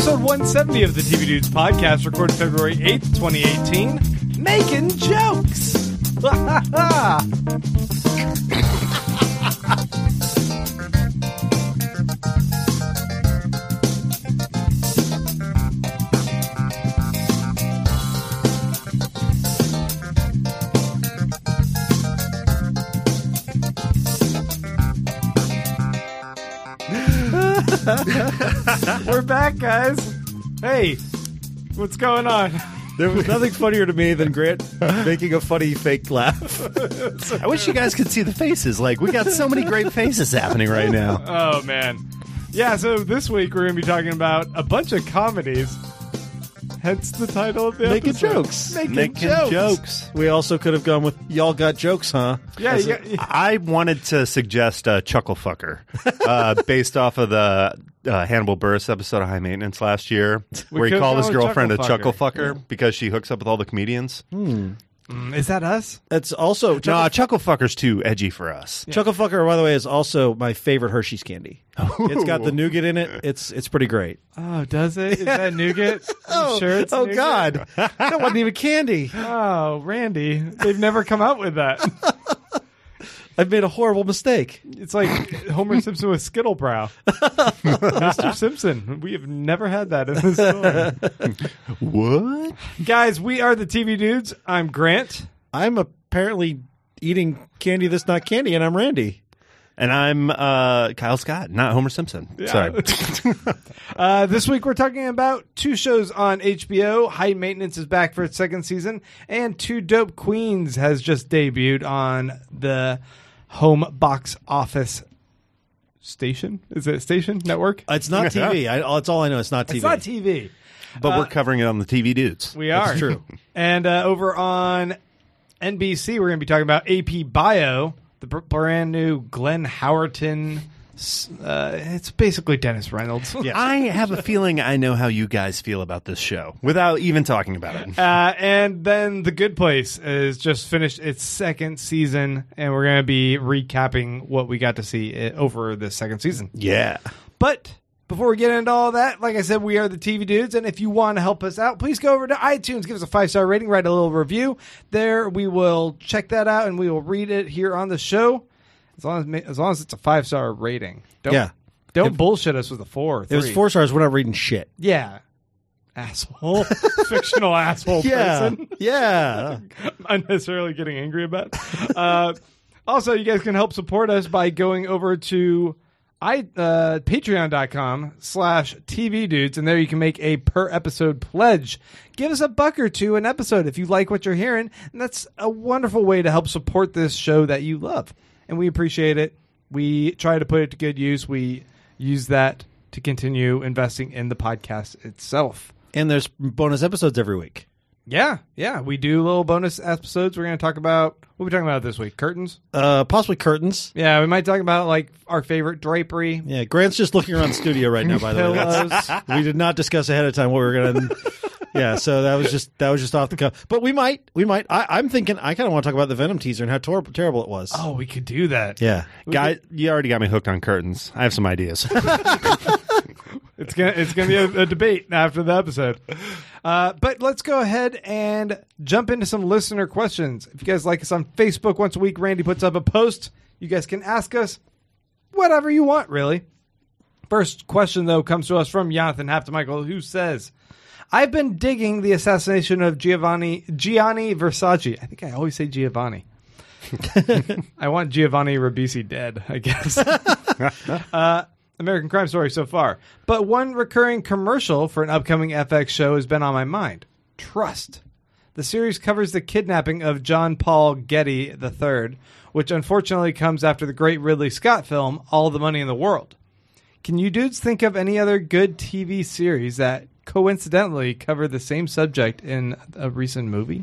episode 170 of the TV Dudes podcast, recorded February 8th, 2018. Making jokes! We're back, guys. Hey, what's going on? There was nothing funnier to me than Grant making a funny fake laugh. I wish you guys could see the faces. Like, we got so many great faces happening right now. Oh, man. Yeah, so this week we're going to be talking about a bunch of comedies. Hence the title of the Making episode. jokes. Making jokes. We also could have gone with Y'all Got Jokes, huh? Yeah, I wanted to suggest Chuckle Fucker, based off of the Hannibal Buress episode of High Maintenance last year, where he could've called his gone with girlfriend a Chuckle Chuckle Fucker because she hooks up with all the comedians. Is that us? It's also No, Chuckle Fucker's too edgy for us. Chuckle Fucker, by the way, is also my favorite Hershey's candy. It's got the nougat in it. It's pretty great. Oh, does it? Is that nougat? Are you sure it's nougat? God. That wasn't even candy. Oh, Randy. They've never come out with that. I've made a horrible mistake. It's like Homer Simpson with Skittlebrow. Mr. Simpson. We have never had that in this story. What? Guys, we are the TV Dudes. I'm Grant. I'm apparently eating candy that's not candy, and I'm Randy. And I'm Kyle Scott, not Homer Simpson. Yeah. Sorry. This week we're talking about two shows on HBO. High Maintenance is back for its second season, and Two Dope Queens has just debuted on the home box office station. Is it station network? It's not TV. That's all I know. It's not TV. It's not TV. But we're covering it on the TV Dudes. We are. That's true. And over on NBC, we're going to be talking about AP Bio, the brand new Glenn Howerton. It's basically Dennis Reynolds. Yeah. I have a feeling I know how you guys feel about this show without even talking about it. And then The Good Place is just finished its second season, and we're going to be recapping what we got to see over the second season. Yeah. But before we get into all that, like I said, we are the TV Dudes, and if you want to help us out, please go over to iTunes, give us a 5-star rating, write a little review. There, we will check that out, and we will read it here on the show, as long as it's a 5-star rating. Don't bullshit us with a 4 or 3. It was 4 stars. We're not reading shit. Yeah. Asshole. Fictional asshole person. Yeah. Unnecessarily getting angry about. Also, you guys can help support us by going over to patreon.com/TV Dudes, and there you can make a per episode pledge. Give us $1 or $2 an episode if you like what you're hearing, and that's a wonderful way to help support this show that you love, and we appreciate it. We try to put it to good use. We use that to continue investing in the podcast itself. And there's bonus episodes every week. Yeah. We do little bonus episodes. We're going to talk about, what are we talking about this week? Curtains? Possibly curtains. Yeah, we might talk about like our favorite drapery. Yeah, Grant's just looking around the studio right now, by the way. Pillows. We did not discuss ahead of time what we were going to... Yeah, so that was just off the cuff. But we might. I'm thinking, I kind of want to talk about the Venom teaser and how terrible it was. Oh, we could do that. Yeah. Guy, you already got me hooked on curtains. I have some ideas. It's gonna be a debate after the episode. But let's go ahead and jump into some listener questions. If you guys like us on Facebook, once a week, Randy puts up a post. You guys can ask us whatever you want, really. First question, though, comes to us from Jonathan Haftemichael, who says, I've been digging the assassination of Gianni Versace. I think I always say Giovanni. I want Giovanni Ribisi dead, I guess. American Crime Story so far. But one recurring commercial for an upcoming FX show has been on my mind. Trust. The series covers the kidnapping of John Paul Getty III, which unfortunately comes after the great Ridley Scott film, All the Money in the World. Can you dudes think of any other good TV series that coincidentally cover the same subject in a recent movie?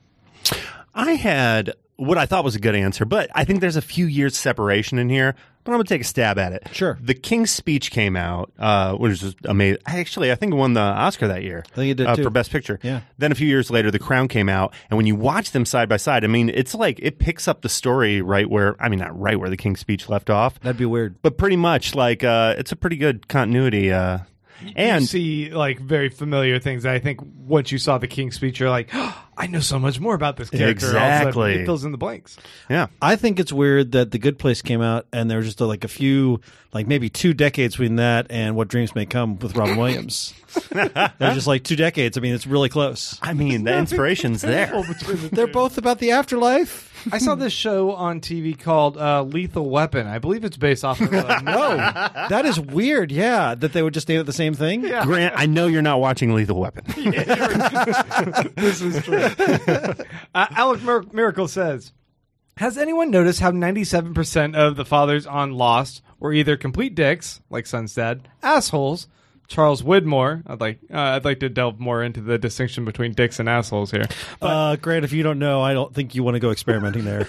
I had what I thought was a good answer, but I think there's a few years separation in here. But I'm going to take a stab at it. Sure. The King's Speech came out, which was amazing. Actually, I think it won the Oscar that year. I think it did, too. For Best Picture. Yeah. Then a few years later, The Crown came out, and when you watch them side by side, I mean, it's like it picks up the story not right where The King's Speech left off. That'd be weird. But pretty much, like, it's a pretty good continuity. And you see like very familiar things. I think once you saw the King's Speech, you're like, oh, I know so much more about this character. All of a sudden, Exactly. it fills in the blanks. yeah. I think it's weird that The Good Place came out and there was just like a few, like maybe 2 decades between that and What Dreams May Come with Robin Williams. They're just like 2 decades. I mean, it's really close. I mean, the inspiration's there. They're both about the afterlife. I saw this show on TV called Lethal Weapon. I believe it's based off of No, that is weird. Yeah, that they would just name it the same thing. Yeah. Grant, I know you're not watching Lethal Weapon. This is true. Alec Miracle says, has anyone noticed how 97% of the fathers on Lost were either complete dicks, like Sunstead, assholes, Charles Widmore? I'd like to delve more into the distinction between dicks and assholes here. Grant, if you don't know, I don't think you want to go experimenting there.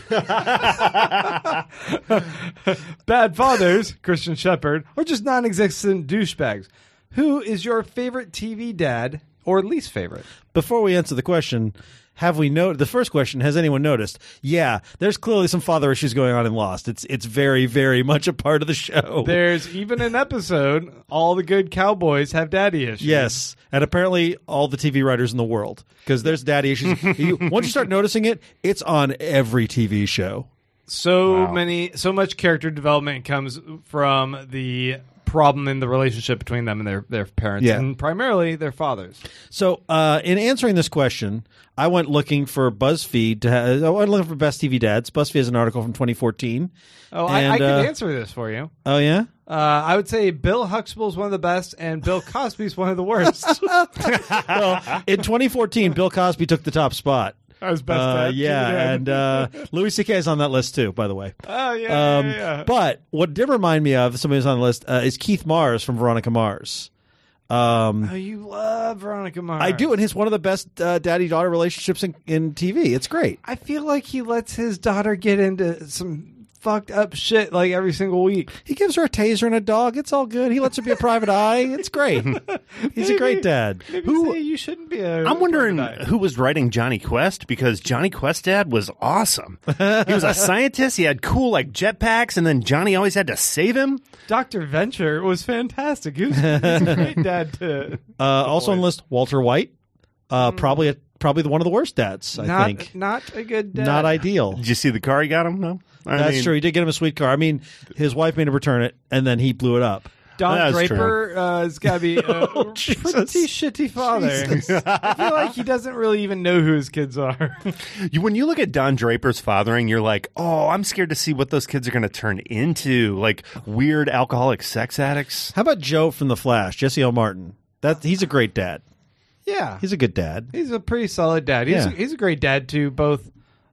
Bad fathers, Christian Shepherd, or just non-existent douchebags. Who is your favorite TV dad or least favorite? Before we answer the question, the first question, has anyone noticed? Yeah, there's clearly some father issues going on in Lost. It's very, very much a part of the show. There's even an episode, all the good cowboys have daddy issues. Yes, and apparently all the TV writers in the world, because there's daddy issues. Once you start noticing it, it's on every TV show. So Wow. so much character development comes from the problem in the relationship between them and their parents, Yeah. and primarily their fathers. So, in answering this question, I went looking for BuzzFeed. I went looking for best TV dads. BuzzFeed has an article from 2014. Oh, And, I could answer this for you. Oh yeah. I would say Bill Huxtable is one of the best, and Bill Cosby is one of the worst. Well, in 2014, Bill Cosby took the top spot. I was best dad. Yeah, and Louis C.K. is on that list too, by the way. Oh yeah. But what did remind me of somebody who's on the list is Keith Mars from Veronica Mars. Oh, you love Veronica Mars. I do, and he's one of the best daddy-daughter relationships in TV. It's great. I feel like he lets his daughter get into some fucked up shit like every single week. He gives her a taser and a dog. It's all good. He lets her be a private eye. It's great. He's a great dad. Who you shouldn't be a I'm wondering guy. who was writing Johnny Quest, because Johnny Quest dad was awesome. He was a scientist. He had cool like jetpacks, and then Johnny always had to save him. Dr. Venture was fantastic. He's a great dad to Also on the list, Walter White. Probably one of the worst dads, I think. Not a good dad. Not ideal. Did you see the car he got him? No, That's true. He did get him a sweet car. I mean, his wife made him return it, and then he blew it up. Don That's Draper has got to be a Jesus. pretty shitty father. I feel like he doesn't really even know who his kids are. When you look at Don Draper's fathering, you're like, oh, I'm scared to see what those kids are going to turn into, like weird alcoholic sex addicts. How about Joe from The Flash, Jesse L. Martin? He's a great dad. Yeah. He's a good dad. He's a pretty solid dad. He's a great dad to both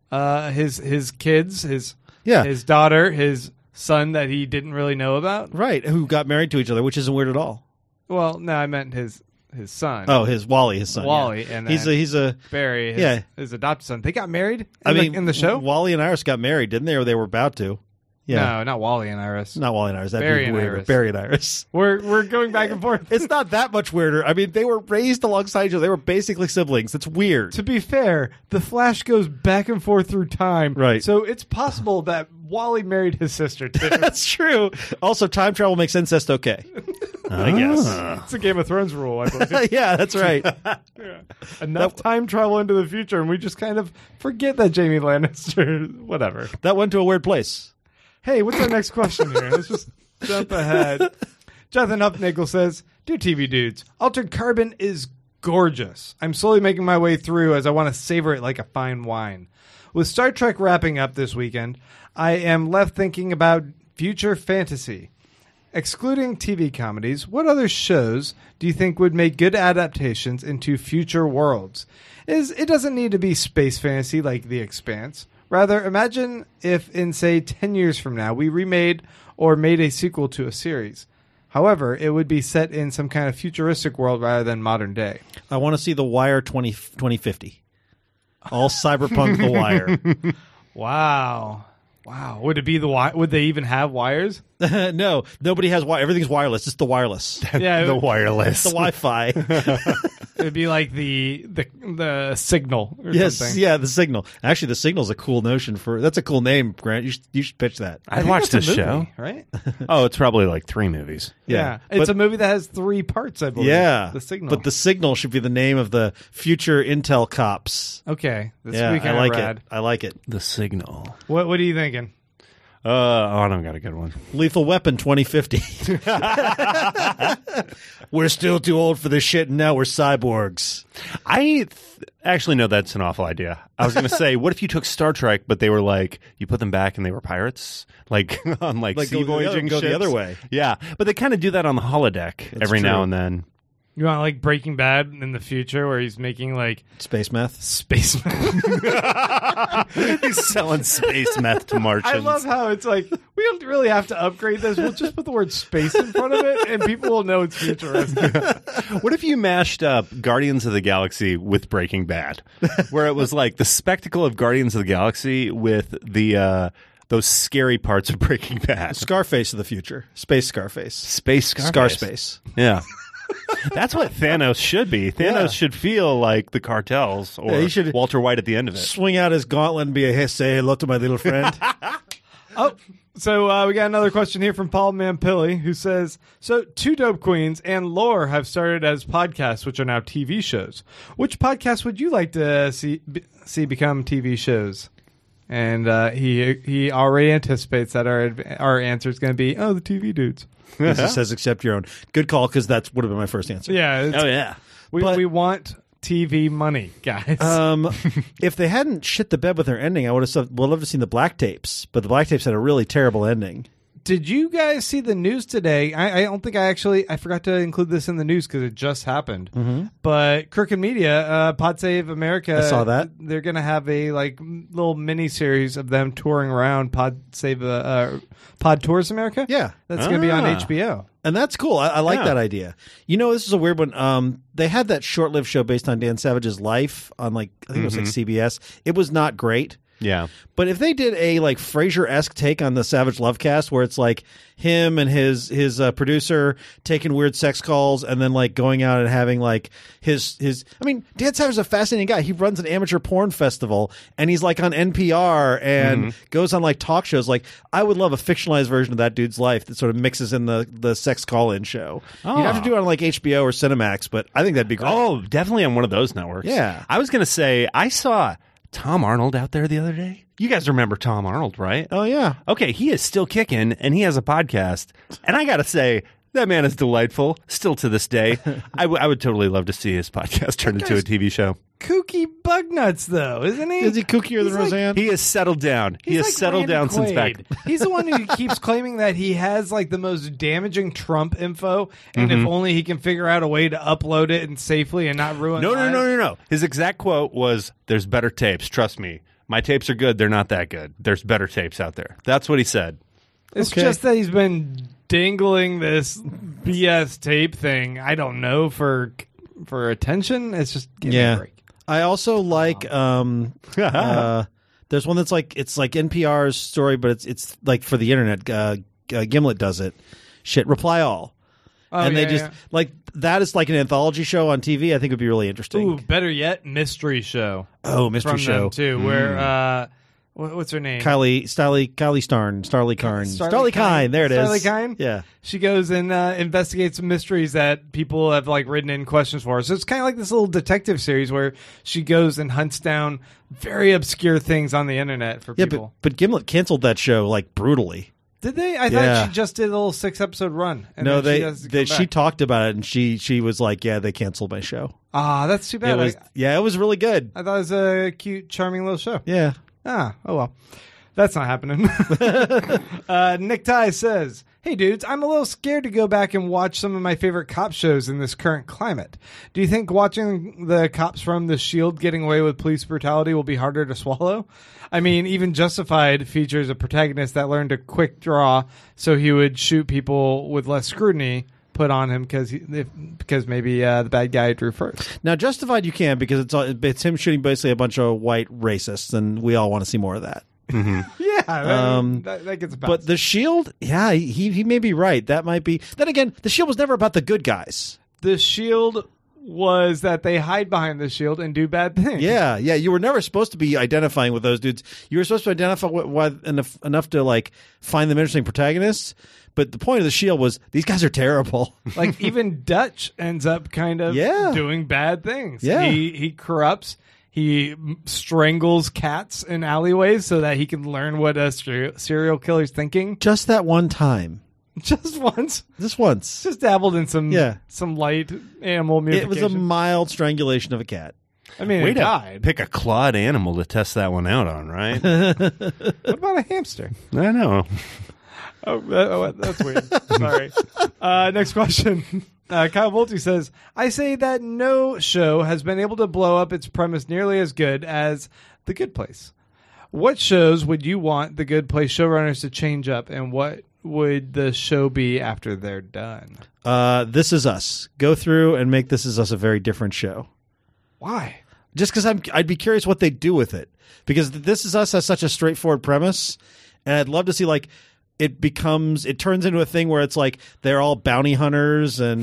his kids, his daughter, his son that he didn't really know about. Right, who got married to each other, which isn't weird at all. Well, no, I meant his son. Oh, his son. Wally, yeah. and he's a Barry, his adopted son. They got married in the show? Wally and Iris got married, didn't they? Or they were about to. Yeah. No, not Wally and Iris. Not Wally and Iris. That'd Barry be and weirder. Iris. Barry and Iris. We're going back and forth. It's not that much weirder. I mean, they were raised alongside each other. They were basically siblings. It's weird. To be fair, the Flash goes back and forth through time. Right. So it's possible that Wally married his sister, too. That's true. Also, time travel makes incest okay. I guess. It's a Game of Thrones rule, I believe. Yeah, that's right. Enough time travel into the future, and we just kind of forget that Jamie Lannister, whatever. That went to a weird place. Hey, what's our next question here? Let's just jump ahead. Jonathan Upnagel says, Dear TV Dudes, Altered Carbon is gorgeous. I'm slowly making my way through as I want to savor it like a fine wine. With Star Trek wrapping up this weekend, I am left thinking about future fantasy. Excluding TV comedies, what other shows do you think would make good adaptations into future worlds? It doesn't need to be space fantasy like The Expanse. Rather, imagine if in, say, 10 years from now, we remade or made a sequel to a series. However, it would be set in some kind of futuristic world rather than modern day. I want to see The Wire 2050. All cyberpunk The Wire. Wow. Would it be the wire? Would they even have wires? No, nobody has wire. Everything's wireless. It's the wireless. Yeah, The wireless. The Wi-Fi. It'd be like the signal. Or Yes, something. yeah, the Signal. Actually, the Signal's a cool notion for. That's a cool name, Grant. You should pitch that. I I'd think watch that's this a show. movie, right? Oh, it's probably like 3 movies. Yeah, but- it's a movie that has 3 parts. I believe. Yeah, the signal. But the Signal should be the name of the future Intel cops. okay, this Yeah, would be I kinda like rad. it. I like it. The Signal. What are you thinking? I don't got a good one. Lethal Weapon 2050. We're still too old for this shit, and now we're cyborgs. Actually, no, that's an awful idea. I was going to say, what if you took Star Trek, but they were like, you put them back and they were pirates? Like, on like sea voyaging go the ships? other way. Yeah, but they kind of do that on the holodeck every true. now and then. You want like Breaking Bad in the future, where he's making like Space meth. space. He's selling space meth to Martians. I love how it's like we don't really have to upgrade this. We'll just put the word space in front of it, and people will know it's futuristic. What if you mashed up Guardians of the Galaxy with Breaking Bad, where it was like the spectacle of Guardians of the Galaxy with the those scary parts of Breaking Bad? Scarface of the future. Space Scarface. Space Scarface. Scarspace. Yeah. That's what Thanos should be. Thanos Yeah. should feel like the cartels or Yeah, he should- Walter White at the end of it. Swing out his gauntlet and be a say hello to my little friend. Oh, so we got another question here from Paul Mampilli, who says, so 2 Dope Queens and Lore have started as podcasts, which are now TV shows. Which podcast would you like to see become TV shows? And he already anticipates that our answer is going to be, the TV dudes. He says, accept your own. Good call, because that would have been my first answer. Yeah. yeah. We want TV money, guys. If they hadn't shit the bed with their ending, I would have said, well, I'd love to see the Black Tapes. But the Black Tapes had a really terrible ending. Did you guys see the news today? I don't think I forgot to include this in the news because it just happened. Mm-hmm. But Crooked Media, Pod Save America, I saw that. They're going to have a little mini series of them touring around Pod Tours America. Yeah. That's going to be on HBO. And that's cool. I like Yeah. that idea. You know, this is a weird one. They had that short-lived show based on Dan Savage's life on I think it was like CBS. It was not great. Yeah. But if they did a like Frasier-esque take on the Savage Lovecast, where it's like him and his producer taking weird sex calls and then like going out and having like his I mean, Dan Savage is a fascinating guy. He runs an amateur porn festival and he's like on NPR and goes on like talk shows. Like, I would love a fictionalized version of that dude's life that sort of mixes in the sex call-in show. You'd have to do it on like HBO or Cinemax, but I think that'd be great. Oh, definitely on one of those networks. Yeah. I was going to say, I saw Tom Arnold out there the other day. You guys remember Tom Arnold, right? Oh yeah. Okay, he is still kicking, and he has a podcast. And I got to say, that man is delightful, still to this day. I would totally love to see his podcast turned into a TV show. Kooky bug nuts, though, isn't he? Is he kookier than He's like- Roseanne? He has settled down. He has like settled Randy down since back. Quaid. He's the one who keeps claiming that he has like the most damaging Trump info, and if only he can figure out a way to upload it and safely and not ruin. No. His exact quote was, "There's better tapes. Trust me. My tapes are good. They're not that good. There's better tapes out there." That's what he said. It's Okay. just that he's been dangling this BS tape thing. I don't know for attention. It's just give me a break. I also like there's one that's like it's like NPR's story, but it's like for the internet. Gimlet does it. Shit, Reply All. Oh, And yeah, they just yeah. like that is like an anthology show on TV. I think would be really interesting. Ooh, better yet, mystery show. Oh, mystery from show. them too. Where what's her name? Kylie Starley Kine. There it is. Starley Kine? Yeah. She goes and investigates some mysteries that people have like written in questions for her. So it's kind of like this little detective series where she goes and hunts down very obscure things on the internet for Yeah, people. but Gimlet canceled that show like brutally. Did they? I Yeah. thought she just did a little 6-episode run. And No, then she has to come she back. talked about it and she was like, yeah, they canceled my show. That's too bad. It was really good. I thought it was a cute, charming little show. Yeah. Oh well. That's not happening. Nick Ty says, "Hey dudes, I'm a little scared to go back and watch some of my favorite cop shows in this current climate. Do you think watching the cops from The Shield getting away with police brutality will be harder to swallow? I mean, even Justified features a protagonist that learned a quick draw so he would shoot people with less scrutiny put on him because maybe the bad guy drew first." Now, Justified you can because it's him shooting basically a bunch of white racists, and we all want to see more of that. Yeah, that gets a pass. But The Shield, yeah, he may be right. That might be. Then again, The Shield was never about the good guys. The Shield was that they hide behind the shield and do bad things. Yeah, yeah. You were never supposed to be identifying with those dudes. You were supposed to identify enough to like find them interesting protagonists. But the point of the shield was these guys are terrible. Like even Dutch ends up kind of doing bad things. Yeah. He corrupts. He strangles cats in alleyways so that he can learn what a serial killer's thinking. Just that one time. Just once. Just once. Just dabbled in some light animal It mutification. was a mild strangulation of a cat. I mean, Way it to died. pick a clawed animal to test that one out on, right? What about a hamster? I know. Oh, that's weird. Sorry. Next question. Kyle Bolte says, I say that no show has been able to blow up its premise nearly as good as The Good Place. What shows would you want The Good Place showrunners to change up, and what would the show be after they're done? This Is Us. Go through and make This Is Us a very different show. Why? Just because I'd be curious what they do with it. Because This Is Us has such a straightforward premise, and I'd love to see like it turns into a thing where it's like they're all bounty hunters and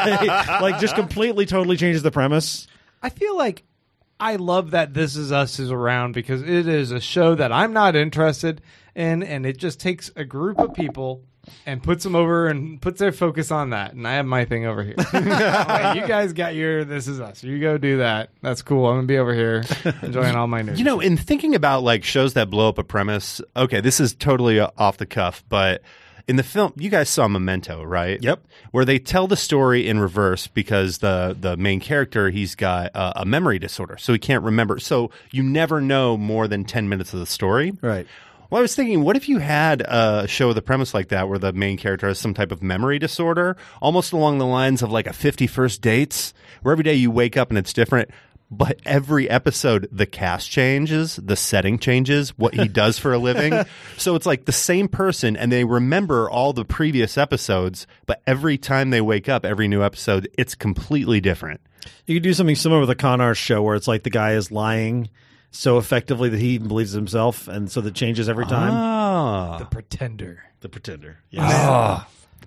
like just completely totally changes the premise. I feel like I love that This Is Us is around because it is a show that I'm not interested in, and it just takes a group of people and puts them over and puts their focus on that. And I have my thing over here. Like, you guys got your This Is Us. You go do that. That's cool. I'm going to be over here enjoying all my news. You know, in thinking about like shows that blow up a premise, okay, this is totally off the cuff, but in the film, you guys saw Memento, right? Yep. Where they tell the story in reverse because the main character, he's got a memory disorder, so he can't remember. So you never know more than 10 minutes of the story. Right. Well, I was thinking, what if you had a show with a premise like that where the main character has some type of memory disorder, almost along the lines of like a 50 First Dates, where every day you wake up and it's different, but every episode the cast changes, the setting changes, what he does for a living. So it's like the same person and they remember all the previous episodes, but every time they wake up, every new episode, it's completely different. You could do something similar with a con artist show where it's like the guy is lying so effectively that he even believes himself, and so that changes every time. Ah. The Pretender. The Pretender. Yes.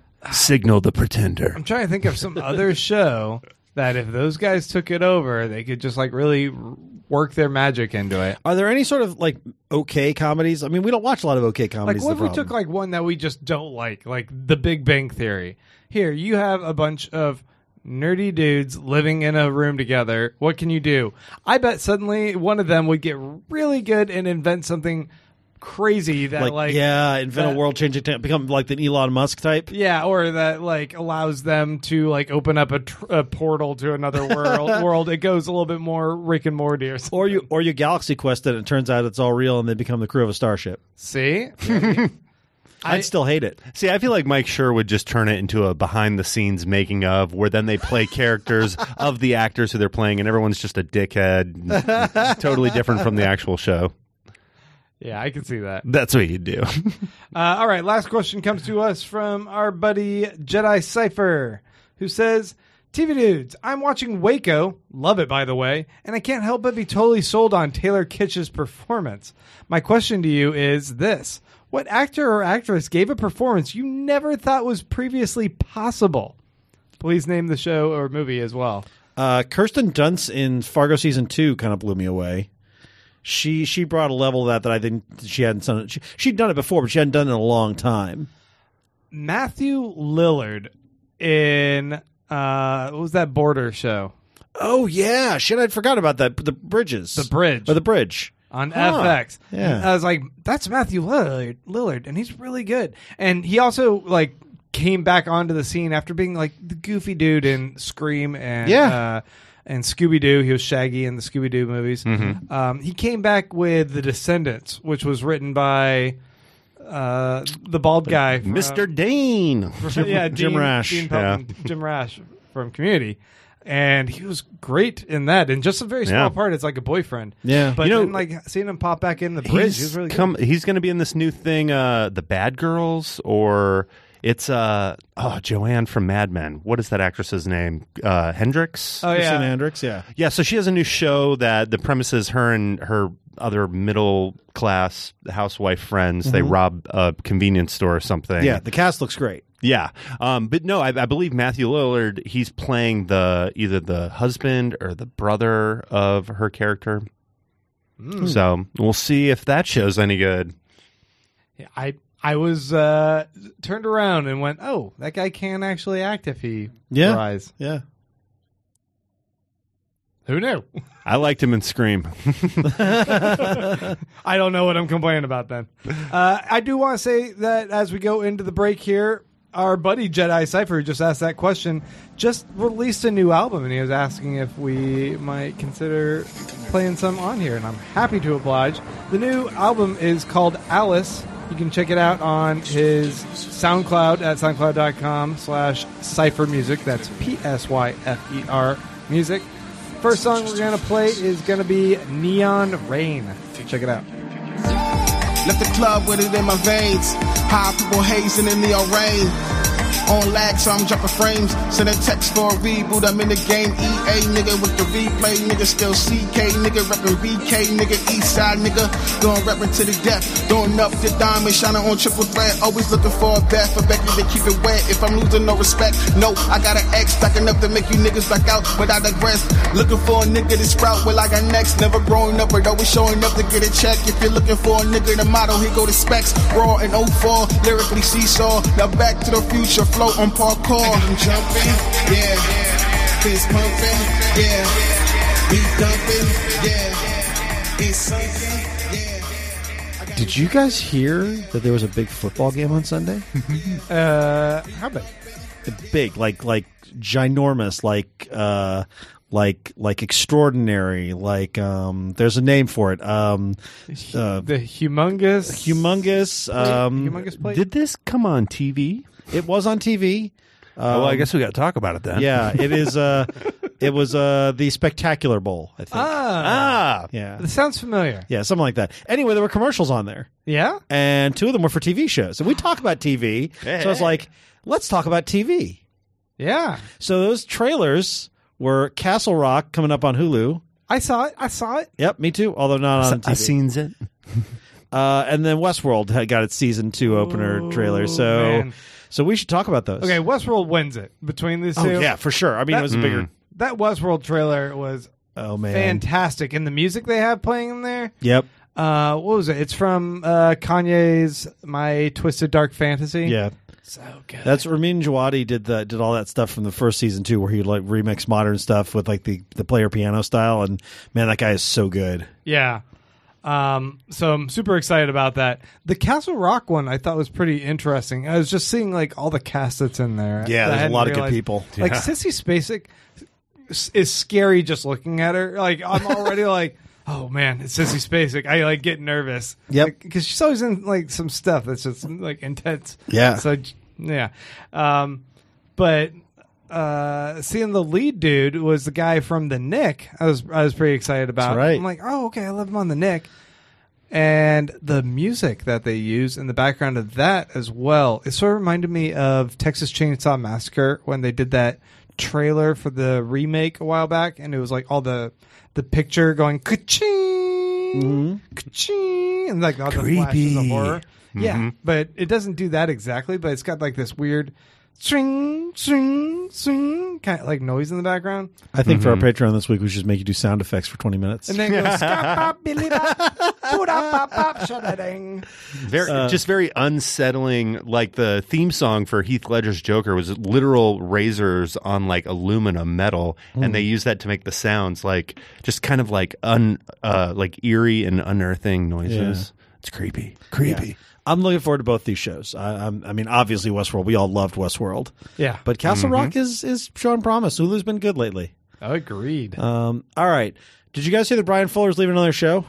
Signal the Pretender. I'm trying to think of some other show that if those guys took it over, they could just like really work their magic into it. Are there any sort of like okay comedies? I mean, we don't watch a lot of okay comedies. Like, what if we took like one that we just don't like The Big Bang Theory? Here, you have a bunch of nerdy dudes living in a room together. What can you do? I bet suddenly one of them would get really good and invent something crazy that invent a world changing, become like the Elon Musk type. Yeah, or that like allows them to like open up a portal to another world. It goes a little bit more Rick and Morty or something. Or you Galaxy Quest it and it turns out it's all real and they become the crew of a starship. See? I'd still hate it. See, I feel like Mike Schur would just turn it into a behind-the-scenes making of, where then they play characters of the actors who they're playing, and everyone's just a dickhead, totally different from the actual show. Yeah, I can see that. That's what you'd do. All right, last question comes to us from our buddy Jedi Cypher, who says, TV dudes, I'm watching Waco, love it by the way, and I can't help but be totally sold on Taylor Kitsch's performance. My question to you is this. What actor or actress gave a performance you never thought was previously possible? Please name the show or movie as well. Kirsten Dunst in Fargo Season 2 kind of blew me away. She brought a level of that I think she hadn't done. She'd done it before, but she hadn't done it in a long time. Matthew Lillard in, what was that Border show? Oh, yeah. Shit, I'd forgot about that. The Bridges. The Bridge. Or The Bridge. On FX. Yeah. I was like, that's Matthew Lillard, and he's really good. And he also like came back onto the scene after being like the goofy dude in Scream and and Scooby-Doo. He was Shaggy in the Scooby-Doo movies. Mm-hmm. He came back with The Descendants, which was written by the bald guy. Mr. Dean. Jim Rash. Dean Pelton, Jim Rash from Community. And he was great in that. In just a very small part, it's like a boyfriend. Yeah. But then, like, seeing him pop back in The Bridge, he was really good. He's going to be in this new thing, The Bad Girls, or it's Joanne from Mad Men. What is that actress's name? Hendricks? Oh, Kristen yeah. Hendricks, yeah. Yeah, so she has a new show that the premise is her and her other middle-class housewife friends. They rob a convenience store or something. Yeah, the cast looks great. Yeah, but no, I believe Matthew Lillard. He's playing either the husband or the brother of her character. So we'll see if that show's any good. Yeah, I was turned around and went, oh, that guy can actually act if he tries. Yeah. Who knew? I liked him in Scream. I don't know what I'm complaining about then. I do want to say that as we go into the break here, our buddy Jedi Cypher, who just asked that question, just released a new album, and he was asking if we might consider playing some on here, and I'm happy to oblige. The new album is called Alice. You can check it out on his SoundCloud at soundcloud.com/Cypher Music. That's PSYFER Music. First song we're going to play is going to be Neon Rain. Check it out. Left the club with it in my veins. High people hazing in neon rain. On lag, so I'm dropping frames. Send a text for a reboot, I'm in the game. EA, nigga, with the replay. Nigga, still CK, nigga, reppin' BK, nigga, Eastside, nigga. Going reppin' to the death. Throwing up the diamond, shining on triple threat. Always looking for a bet for Becky to keep it wet. If I'm losing no respect, no, I got an X backing up to make you niggas back out. But I digress. Looking for a nigga to sprout, well, I got next. Never growing up, but always showing up to get a check. If you're looking for a nigga, the motto, here go the specs. Raw and 04, lyrically seesaw. Now back to the future. Float on parkour. I'm jumping, yeah. Fist pumping, yeah. Beat dumping, yeah. It's something, yeah. Did you guys hear that there was a big football game on Sunday? How big? Big, like ginormous, like extraordinary, like there's a name for it. The humongous Humongous. plate. Did this come on TV? It was on TV. Well, I guess we got to talk about it then. Yeah, it is. It was the Spectacular Bowl, I think. Yeah, That sounds familiar. yeah, something like that. Anyway, there were commercials on there, Yeah? and 2 of them were for TV shows. And we talk about TV, so I was like, let's talk about TV. Yeah. So those trailers were Castle Rock coming up on Hulu. I saw it. Yep, me too. Although not on TV. I seen it. And then Westworld had got its season 2 opener trailer. Man. So we should talk about those. Okay, Westworld wins it between these two. Oh yeah, for sure. I mean, it was a bigger. That Westworld trailer was Man, fantastic. And the music they have playing in there. Yep. What was it? It's from Kanye's My Twisted Dark Fantasy. Yeah. So good. That's Ramin Djawadi did all that stuff from the first season too, where he like remix modern stuff with like the player piano style, and man, that guy is so good. Yeah. So I'm super excited about that. The Castle Rock one I thought was pretty interesting. I was just seeing like all the cast that's in there. Yeah, I there's a hadn't lot of good realized. people. Like Yeah. Sissy Spacek is scary just looking at her. Like I'm already like, oh man, it's Sissy Spacek. I like get nervous. Yep. Because she's always in like some stuff that's just like intense. Yeah. So yeah. But seeing the lead dude was the guy from The Nick. I was pretty excited about. That's right. I'm like, oh, okay, I love him on The Nick. And the music that they use in the background of that as well, it sort of reminded me of Texas Chainsaw Massacre when they did that trailer for the remake a while back, and it was like all the picture going ka-ching, ka-ching, and like all the flashes of horror. Yeah, but it doesn't do that exactly, but it's got like this weird swing, swing, swing kind of like noise in the background. I think for our Patreon this week, we should just make you do sound effects for 20 minutes. And then it goes ska-pop-billy-bop, Just very unsettling. Like the theme song for Heath Ledger's Joker was literal razors on like aluminum metal, and they use that to make the sounds like just kind of like like eerie and unearthing noises. It's creepy. Yeah. I'm looking forward to both these shows. I mean, obviously Westworld. We all loved Westworld. Yeah. But Castle Rock is showing promise. Hulu's been good lately. Agreed. All right. Did you guys hear that Brian Fuller's leaving another show?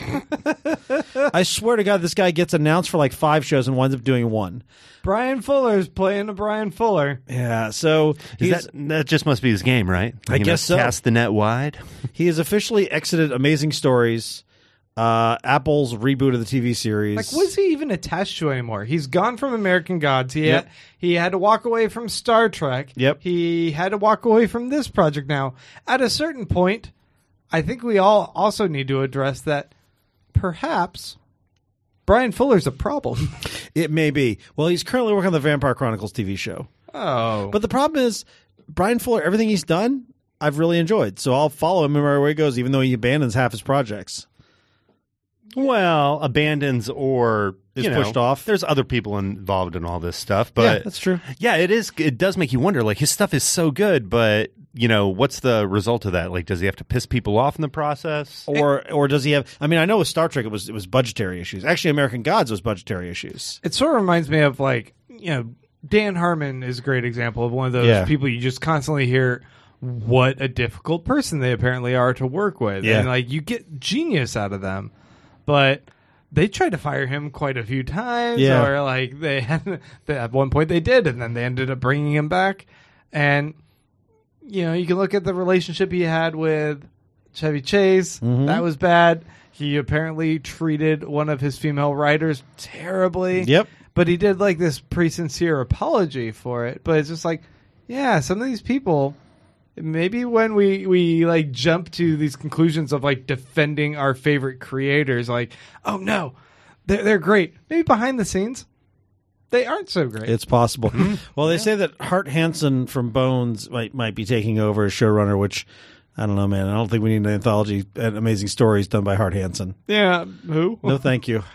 I swear to God, this guy gets announced for like 5 shows and winds up doing 1. Brian Fuller's playing a Brian Fuller. Yeah, so That just must be his game, right? I guess so. Cast the net wide. he has officially exited Amazing Stories, Apple's reboot of the TV series. Like, what is he even attached to anymore? He's gone from American Gods. He had to walk away from Star Trek. Yep. He had to walk away from this project now. At a certain point, I think we all also need to address that perhaps Brian Fuller's a problem. It may be. Well, he's currently working on the Vampire Chronicles TV show. Oh. But the problem is, Brian Fuller, everything he's done, I've really enjoyed. So I'll follow him everywhere he goes, even though he abandons half his projects. Well, abandons or Is pushed off. There's other people involved in all this stuff, but Yeah, that's true. Yeah, it is. It does make you wonder. Like his stuff is so good, but what's the result of that? Like, does he have to piss people off in the process? Or does he have? I mean, I know with Star Trek it was budgetary issues. Actually, American Gods was budgetary issues. It sort of reminds me of Dan Harmon is a great example of one of those people you just constantly hear what a difficult person they apparently are to work with. Yeah. And you get genius out of them. But they tried to fire him quite a few times, or they had at one point they did, and then they ended up bringing him back. And you can look at the relationship he had with Chevy Chase. Mm-hmm. That was bad. He apparently treated one of his female writers terribly. Yep. But he did this pretty sincere apology for it. But it's just some of these people. Maybe when we jump to these conclusions of defending our favorite creators, oh no, they're great. Maybe behind the scenes, they aren't so great. It's possible. Well, they say that Hart Hansen from Bones might be taking over as showrunner, which I don't know, man. I don't think we need an anthology and amazing stories done by Hart Hansen. Yeah, who? No, thank you.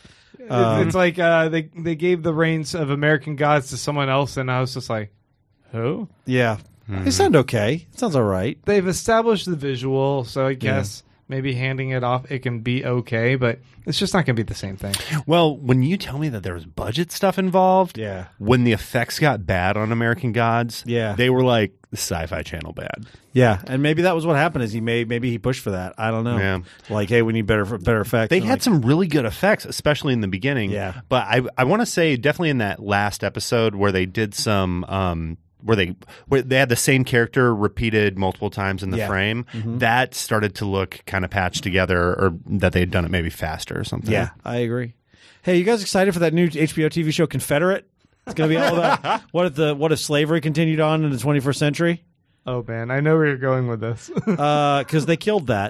It's like they gave the reins of American Gods to someone else, and I was just like, who? Yeah. They sound okay. It sounds all right. They've established the visual, so I guess maybe handing it off, it can be okay, but it's just not going to be the same thing. Well, when you tell me that there was budget stuff involved, when the effects got bad on American Gods, they were like the Sci-Fi Channel bad. Yeah, and maybe that was what happened. Is maybe he pushed for that. I don't know. Yeah. Hey, we need better effects. They had some really good effects, especially in the beginning. Yeah. But I want to say definitely in that last episode where they did some where they had the same character repeated multiple times in the frame, that started to look kind of patched together, or that they had done it maybe faster or something. Yeah, I agree. Hey, you guys excited for that new HBO TV show, Confederate? It's going to be all about what if slavery continued on in the 21st century? Oh man, I know where you're going with this. Because they killed that.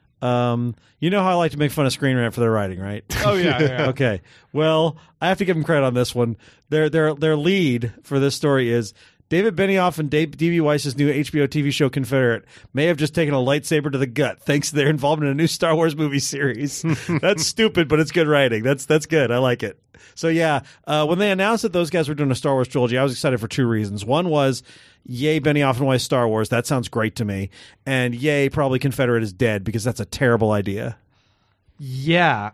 You know how I like to make fun of Screen Rant for their writing, right? Oh yeah. Okay. Well, I have to give them credit on this one. Their lead for this story is David Benioff and D.B. Weiss's new HBO TV show Confederate may have just taken a lightsaber to the gut thanks to their involvement in a new Star Wars movie series. That's stupid, but it's good writing. That's good. I like it. So when they announced that those guys were doing a Star Wars trilogy, I was excited for two reasons. One was, yay, Benioff and Weiss Star Wars. That sounds great to me. And yay, probably Confederate is dead, because that's a terrible idea. Yeah.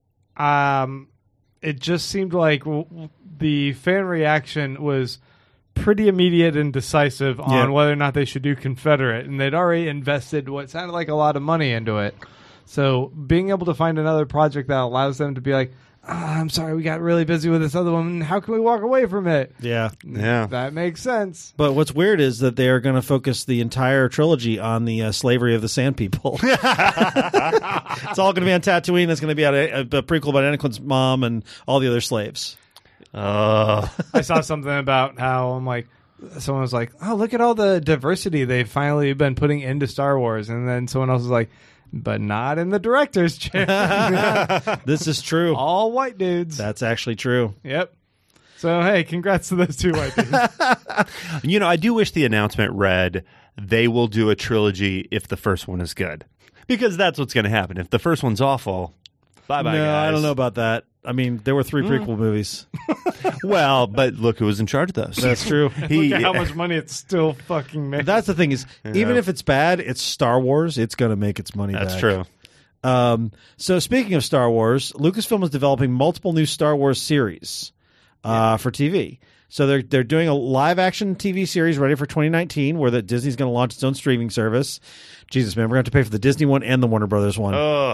It just seemed like the fan reaction was pretty immediate and decisive on whether or not they should do Confederate, and they'd already invested what sounded like a lot of money into it. So being able to find another project that allows them to be like, I'm sorry, we got really busy with this other one, how can we walk away from it? Yeah. That makes sense. But what's weird is that they are going to focus the entire trilogy on the slavery of the Sand People. It's all going to be on Tatooine. It's going to be a prequel about Anakin's mom and all the other slaves. I saw something about how someone was like, oh, look at all the diversity they've finally been putting into Star Wars. And then someone else was like, but not in the director's chair. This is true. All white dudes. That's actually true. Yep. So, hey, congrats to those two white dudes. I do wish the announcement read, they will do a trilogy if the first one is good. Because that's what's going to happen. If the first one's awful, bye-bye, no, guys. I don't know about that. I mean, there were 3 prequel movies. Well, but look who was in charge of those. That's true. Look at how much money it's still fucking making. That's the thing is, even if it's bad, it's Star Wars. It's going to make its money back. That's true. So speaking of Star Wars, Lucasfilm is developing multiple new Star Wars series for TV. So they're doing a live-action TV series ready for 2019 where Disney's going to launch its own streaming service. Jesus, man, we're going to have to pay for the Disney one and the Warner Brothers one.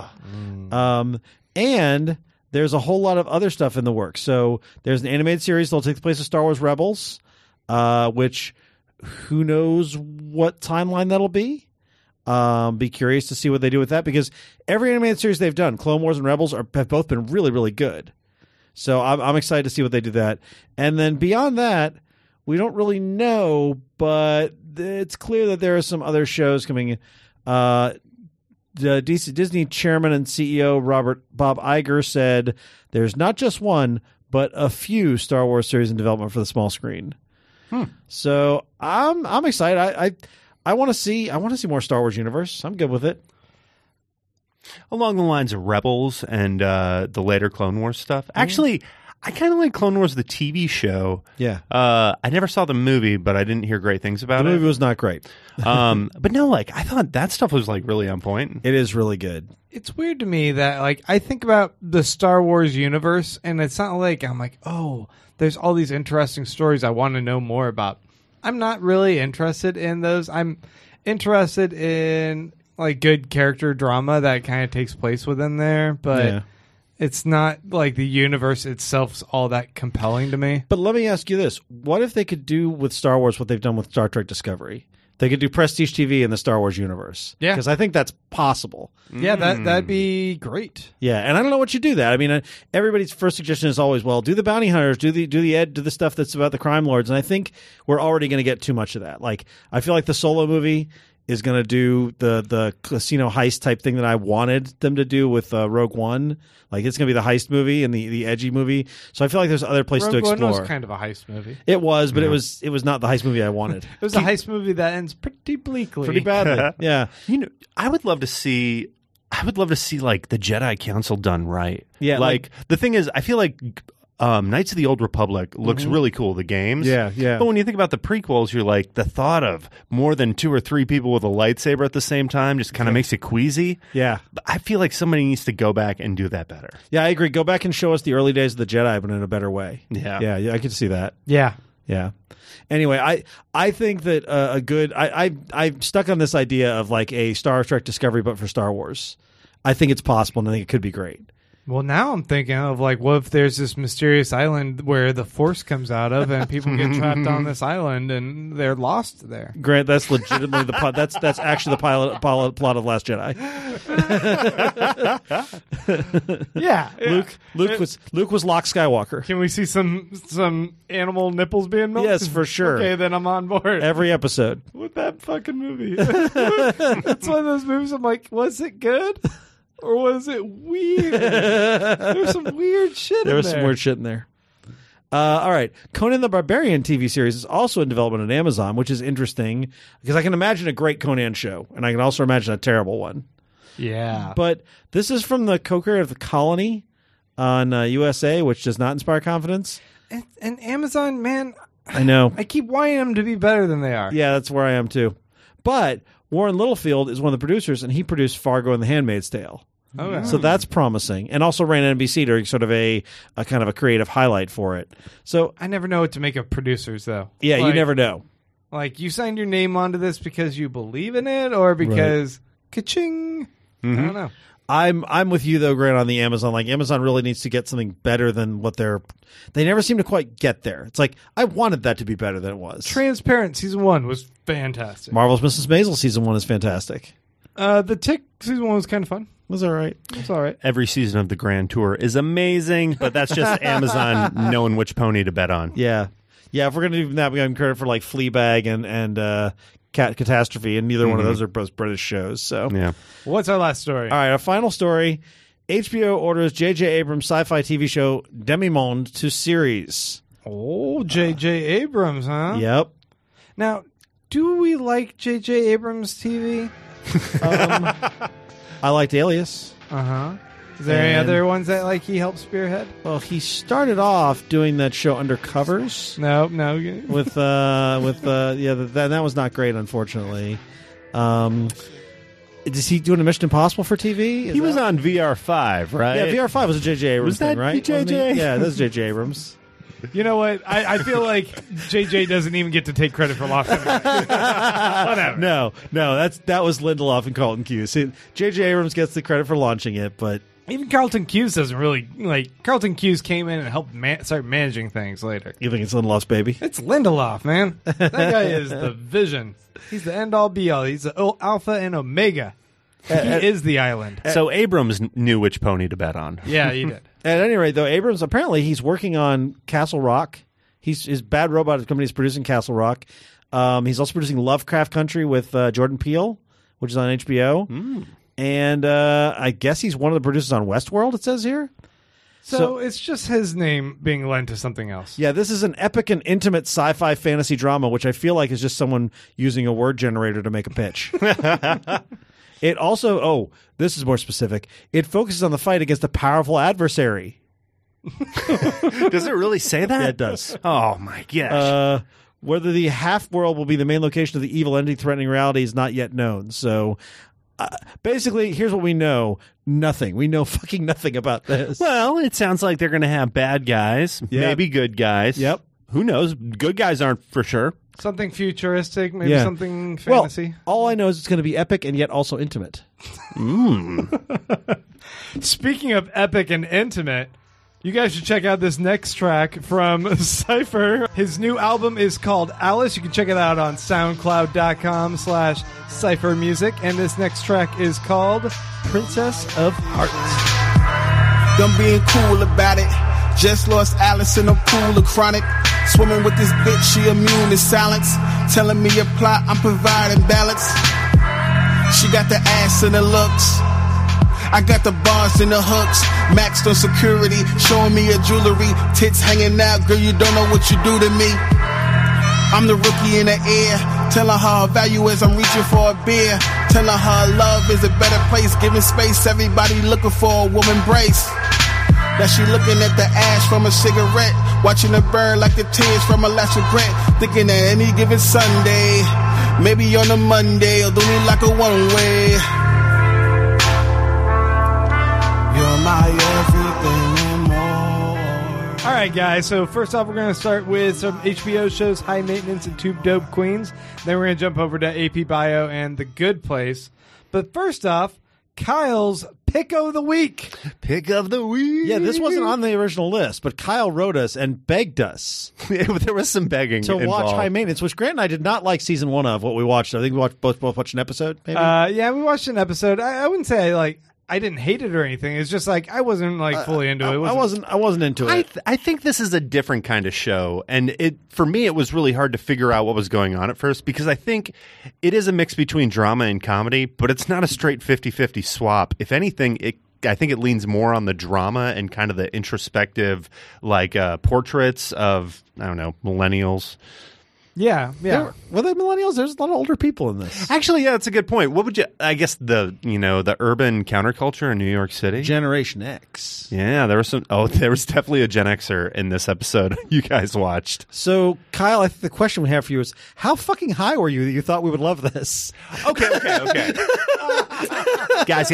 And there's a whole lot of other stuff in the works. So there's an animated series that'll take place in Star Wars Rebels, which who knows what timeline that'll be. Be curious to see what they do with that, because every animated series they've done, Clone Wars and Rebels, have both been really, really good. So I'm excited to see what they do that. And then beyond that, we don't really know, but it's clear that there are some other shows coming. Disney chairman and CEO Bob Iger said, "There's not just one, but a few Star Wars series in development for the small screen." So I'm excited. I want to see more Star Wars universe. I'm good with it. Along the lines of Rebels and the later Clone Wars stuff. Actually, I kind of like Clone Wars, the TV show. Yeah. I never saw the movie, but I didn't hear great things about The it. movie was not great. But no, like I thought that stuff was like really on point. It is really good. It's weird to me that like I think about the Star Wars universe, and it's not like I'm like, oh, there's all these interesting stories I want to know more about. I'm not really interested in those. I'm interested in like good character drama that kind of takes place within there, but Yeah. it's not like the universe itself's all that compelling to me. But let me ask you this. What if they could do with Star Wars what they've done with Star Trek Discovery? They could do Prestige TV in the Star Wars universe. Yeah. Because I think that's possible. Yeah, that'd be great. Yeah, and I don't know what you do that. I mean, everybody's first suggestion is always, well, do the bounty hunters, do the stuff that's about the crime lords, and I think we're already going to get too much of that. Like, I feel like the Solo movie is going to do the casino heist type thing that I wanted them to do with Rogue One. Like, it's going to be the heist movie and the edgy movie. So I feel like there's other places to Rogue One explore. was kind of a heist movie. It was, but it was not the heist movie I wanted. It was a heist movie that ends pretty bleakly. Pretty badly. Yeah. You know, I would love to see like the Jedi Council done right. Yeah, like the thing is, I feel like Knights of the Old Republic looks really cool. The games, Yeah, yeah. But when you think about the prequels, you're like the thought of more than 2 or 3 people with a lightsaber at the same time just kind of makes it queasy. Yeah. But I feel like somebody needs to go back and do that better. Yeah, I agree. Go back and show us the early days of the Jedi, but in a better way. Yeah. Yeah, I could see that. Yeah. Yeah. Anyway, I think that a good I'm stuck on this idea of like a Star Trek Discovery, but for Star Wars. I think it's possible, and I think it could be great. Well, now I'm thinking of like, what if there's this mysterious island where the Force comes out of, and people get trapped on this island and they're lost there? Grant, that's legitimately the plot. That's actually the plot of Last Jedi. Yeah, Luke was Locke Skywalker. Can we see some animal nipples being milked? Yes, for sure. Okay, then I'm on board. Every episode. With that fucking movie. That's one of those movies I'm like, was it good? Or was it weird? There's some weird shit in there. There was some weird shit in there. All right. Conan the Barbarian TV series is also in development on Amazon, which is interesting because I can imagine a great Conan show, and I can also imagine a terrible one. Yeah. But this is from the co-creator of The Colony on USA, which does not inspire confidence. And Amazon, man, I know. I keep wanting them to be better than they are. Yeah, that's where I am too. But Warren Littlefield is one of the producers, and he produced Fargo and The Handmaid's Tale. Okay. So that's promising, and also ran NBC during sort of a kind of a creative highlight for it. So I never know what to make of producers, though. yeah, you Like- never know. Like, you signed your name onto this because you believe in it, or because ka-ching? I don't know. I'm with you though, Grant, on the Amazon. Like Amazon really needs to get something better than what they never seem to quite get there. It's like I wanted that to be better than it was. Transparent season 1 was fantastic. Marvel's Mrs. Maisel season 1 is fantastic. The Tick season 1 was kind of fun. It was all right. It's all right. Every season of the Grand Tour is amazing, but that's just Amazon knowing which pony to bet on. Yeah. If we're gonna do that, we got credit for like Fleabag and Catastrophe, and neither one of those are both British shows. So Yeah. What's our last story? all right, our final story. HBO orders J.J. Abrams' sci-fi TV show Demimonde to series. Oh, J.J. Abrams, huh? Yep. Now, do we like J.J. Abrams TV? I liked Alias. Uh-huh. Is there any And- other ones that like he helped spearhead? Well, he started off doing that show Undercovers No. with that was not great, unfortunately. Is he doing a Mission Impossible for TV? He was on VR5, right? Yeah, VR5 was a J.J. Abrams Was that thing, right? Wasn't J.J.? he? Yeah, that's J.J. Abrams. You know what? I feel like J.J. doesn't even get to take credit for Lost in Whatever. No, that was Lindelof and Carlton Cuse. J.J. Abrams gets the credit for launching it, but Even Carlton Cuse doesn't really like. Carlton Cuse came in and helped start managing things later. you think it's Lindelof's baby? It's Lindelof, man. That guy is the vision. He's the end all be all. He's the alpha and omega. He is the island. So Abrams knew which pony to bet on. Yeah, he did. At any rate, though, Abrams apparently he's working on Castle Rock. His Bad Robot company is producing Castle Rock. He's also producing Lovecraft Country with Jordan Peele, which is on HBO. And I guess he's one of the producers on Westworld, it says here. So it's just his name being lent to something else. Yeah, this is an epic and intimate sci-fi fantasy drama, which I feel like is just someone using a word generator to make a pitch. It also, this is more specific. It focuses on the fight against a powerful adversary. Does it really say that? Yeah, it does. Oh my gosh. Whether the half-world will be the main location of the evil entity threatening reality is not yet known. So basically, here's what we know. Nothing. We know fucking nothing about this. Well, it sounds like they're going to have bad guys, Yeah. maybe good guys. Yep. Who knows? Good guys aren't for sure. Something futuristic, maybe Yeah. something fantasy. Well, all I know is it's going to be epic and yet also intimate. Speaking of epic and intimate, you guys should check out this next track from Cypher. His new album is called Alice. You can check it out on soundcloud.com/Cypher Music. And this next track is called Princess of Hearts. Them being cool about it. Just lost Alice in a pool of chronic. Swimming with this bitch, she immune to silence. Telling me a plot, I'm providing balance. She got the ass and the looks. I got the bars and the hooks. Maxed on security, showing me her jewelry. Tits hanging out, girl, you don't know what you do to me. I'm the rookie in the air. Telling her her value is I'm reaching for a beer. Telling her love is a better place. Giving space, everybody looking for a woman brace. That she looking at the ash from a cigarette, watching it burn like the tears from a last regret. Thinking that any given Sunday, maybe on a Monday, or do me like a one-way. You're my everything and more. All right, guys. So first off, we're going to start with some HBO shows, High Maintenance and Tube Dope Queens. Then we're going to jump over to AP Bio and The Good Place. But first off, Kyle's Pick of the Week. Pick of the week. Yeah, this wasn't on the original list, but Kyle wrote us and begged us There was some begging to watch involved. High Maintenance, which Grant and I did not like season 1 of what we watched. I think we both watched an episode, maybe? Yeah, we watched an episode. I wouldn't say I didn't hate it or anything. It's just I wasn't fully into it. I wasn't into it. I think this is a different kind of show, and for me it was really hard to figure out what was going on at first, because I think it is a mix between drama and comedy, but it's not a straight 50-50 swap. If anything, I think it leans more on the drama and kind of the introspective, portraits of, I don't know, millennials. Yeah. Were they millennials? There's a lot of older people in this. Actually, yeah, that's a good point. What would you? I guess the urban counterculture in New York City. Generation X. Yeah, there was there was definitely a Gen Xer in this episode you guys watched. So, Kyle, I think the question we have for you is, how fucking high were you that you thought we would love this? Okay. guys.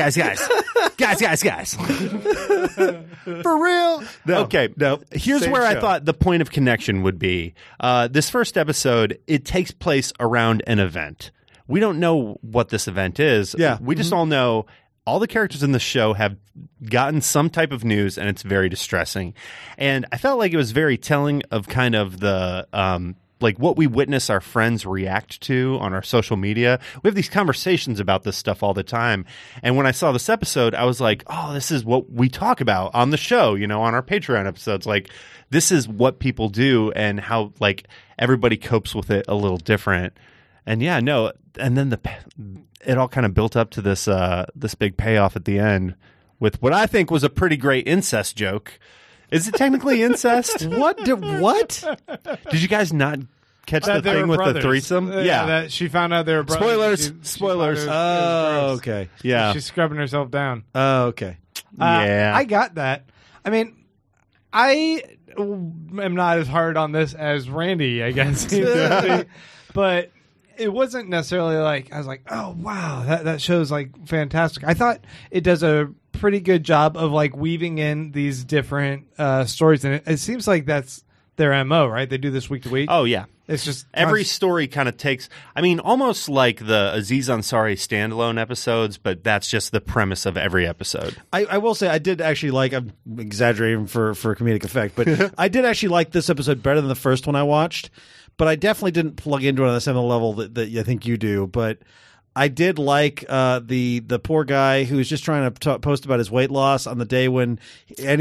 For real? No. Okay. No. Here's Same where I show. thought the point of connection would be. This first episode, it takes place around an event. We don't know what this event is. Yeah. We just all know all the characters in the show have gotten some type of news, and it's very distressing. And I felt like it was very telling of kind of the what we witness our friends react to on our social media. We have these conversations about this stuff all the time. And when I saw this episode, I was like, oh, this is what we talk about on the show, on our Patreon episodes. This is what people do and how, everybody copes with it a little different. And yeah, no. And then it all kind of built up to this big payoff at the end with what I think was a pretty great incest joke. Is it technically incest? What? Did you guys not catch the That they thing were with brothers. the threesome? That she found out they were brothers. Spoilers. She thought it was Oh, gross. okay. Yeah. She's scrubbing herself down. Oh, okay. Yeah. I got that. I mean, I am not as hard on this as Randy, I guess. But it wasn't necessarily I was like, oh, wow, that show's fantastic. I thought it does a pretty good job of weaving in these different stories. And it seems like that's their MO, right? They do this week to week. Oh, yeah. It's just Every story kind of takes, almost like the Aziz Ansari standalone episodes, but that's just the premise of every episode. I will say I did actually I'm exaggerating for comedic effect, but I did actually like this episode better than the first one I watched. But I definitely didn't plug into it on the same level that I think you do. But I did like the poor guy who was just trying to post about his weight loss on the day when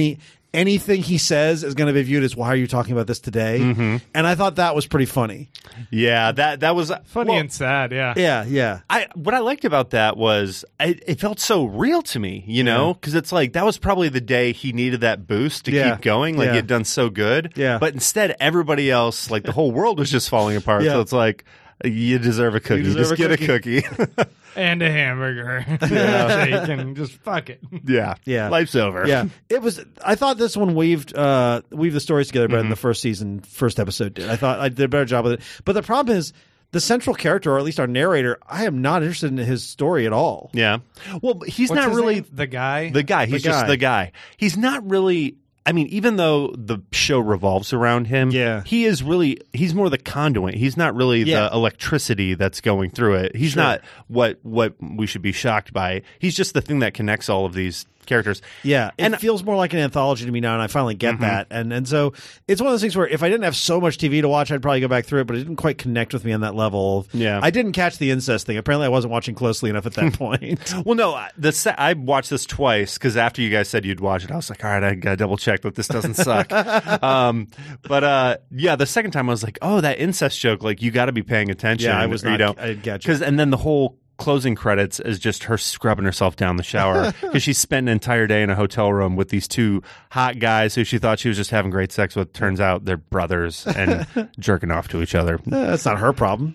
anything he says is going to be viewed as, why are you talking about this today? Mm-hmm. And I thought that was pretty funny. Yeah, that was Funny and sad, yeah. Yeah. What I liked about that was it felt so real to me, you know, because it's like that was probably the day he needed that boost to keep going. Like he had done so good. Yeah. But instead, everybody else, like the whole world was just falling apart. Yeah. So it's like, you deserve a cookie. deserve Just a get a cookie. And a hamburger. Shake and just fuck it. Yeah. Life's over. Yeah. It was. I thought this one weaved the stories together better than the first episode did. I thought I did a better job with it. But the problem is, the central character, or at least our narrator, I am not interested in his story at all. Yeah. Well, he's What's not his really name? The guy. the guy. He's just the guy. He's not really. I mean, even though the show revolves around him, he is really, he's more the conduit. He's not really the electricity that's going through it. He's not what we should be shocked by. He's just the thing that connects all of these characters. Yeah, it feels more like an anthology to me now, and I finally get that. And so it's one of those things where if I didn't have so much TV to watch, I'd probably go back through it, but it didn't quite connect with me on that level. Yeah. I didn't catch the incest thing. Apparently I wasn't watching closely enough at that point. Well, no, I watched this twice because after you guys said you'd watch it, I was like, all right, I got to double check that this doesn't suck. But the second time I was like, oh, that incest joke, like you got to be paying attention. Yeah, I was not. I didn't catch it. And then the whole closing credits is just her scrubbing herself down the shower because she spent an entire day in a hotel room with these two hot guys who she thought she was just having great sex with. Turns out they're brothers and jerking off to each other. That's not her problem.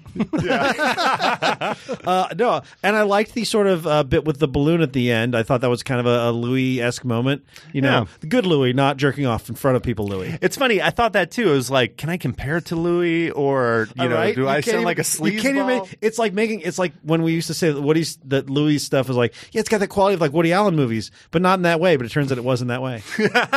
No, and I liked the sort of bit with the balloon at the end. I thought that was kind of a Louis-esque moment. You know, the good Louis, not jerking off in front of people Louis. It's funny. I thought that too. It was like, can I compare it to Louis, or do I sound like a sleazeball? It's like when we used to say that Louis stuff was like, yeah, it's got the quality of like Woody Allen movies, but not in that way. But it turns out it wasn't that way.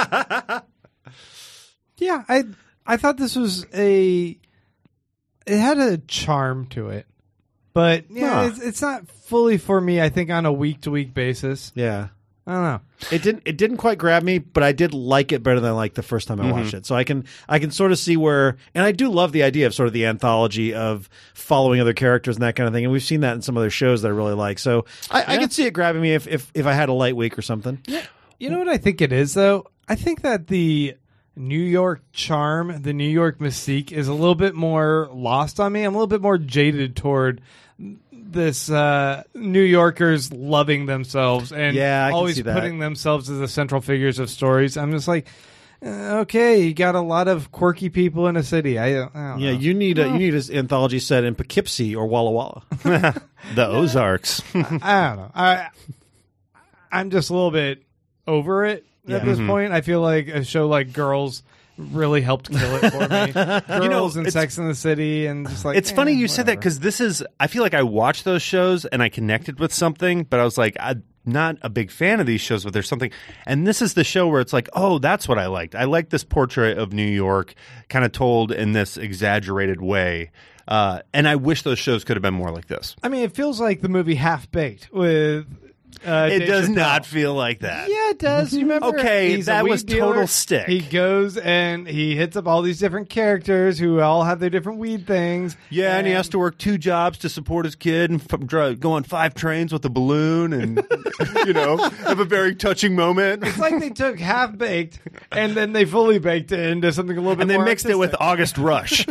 Yeah, I thought this was it had a charm to it, but it's not fully for me. I think on a week to week basis. Yeah. I don't know. It didn't quite grab me, but I did like it better than I liked the first time I watched it. So I can sort of see where, and I do love the idea of sort of the anthology of following other characters and that kind of thing. And we've seen that in some other shows that I really like. So I could see it grabbing me if I had a light week or something. Yeah. You know what I think it is though? I think that the New York charm, the New York mystique is a little bit more lost on me. I'm a little bit more jaded toward this New Yorkers loving themselves and always putting themselves as the central figures of stories. I'm just like, okay, you got a lot of quirky people in a city. I don't know. You need an anthology set in Poughkeepsie or Walla Walla. The Ozarks. I don't know. I'm just a little bit over it at this point. I feel like a show like Girls really helped kill it for me. Girls and Sex in the City, and just like it's funny you said that because this is. I feel like I watched those shows and I connected with something, but I was like, I'm not a big fan of these shows, but there's something. And this is the show where it's like, oh, that's what I liked. I like this portrait of New York, kind of told in this exaggerated way. And I wish those shows could have been more like this. I mean, it feels like the movie Half Baked with. It Dave does Chappelle. not feel like that. Yeah, it does. You remember? Okay, He's a that weed was dealer. total stick. He goes and he hits up all these different characters who all have their different weed things. Yeah, and he has to work 2 jobs to support his kid and go on 5 trains with a balloon and, have a very touching moment. It's like they took Half Baked and then they fully baked it into something a little bit And they more mixed it with August Rush.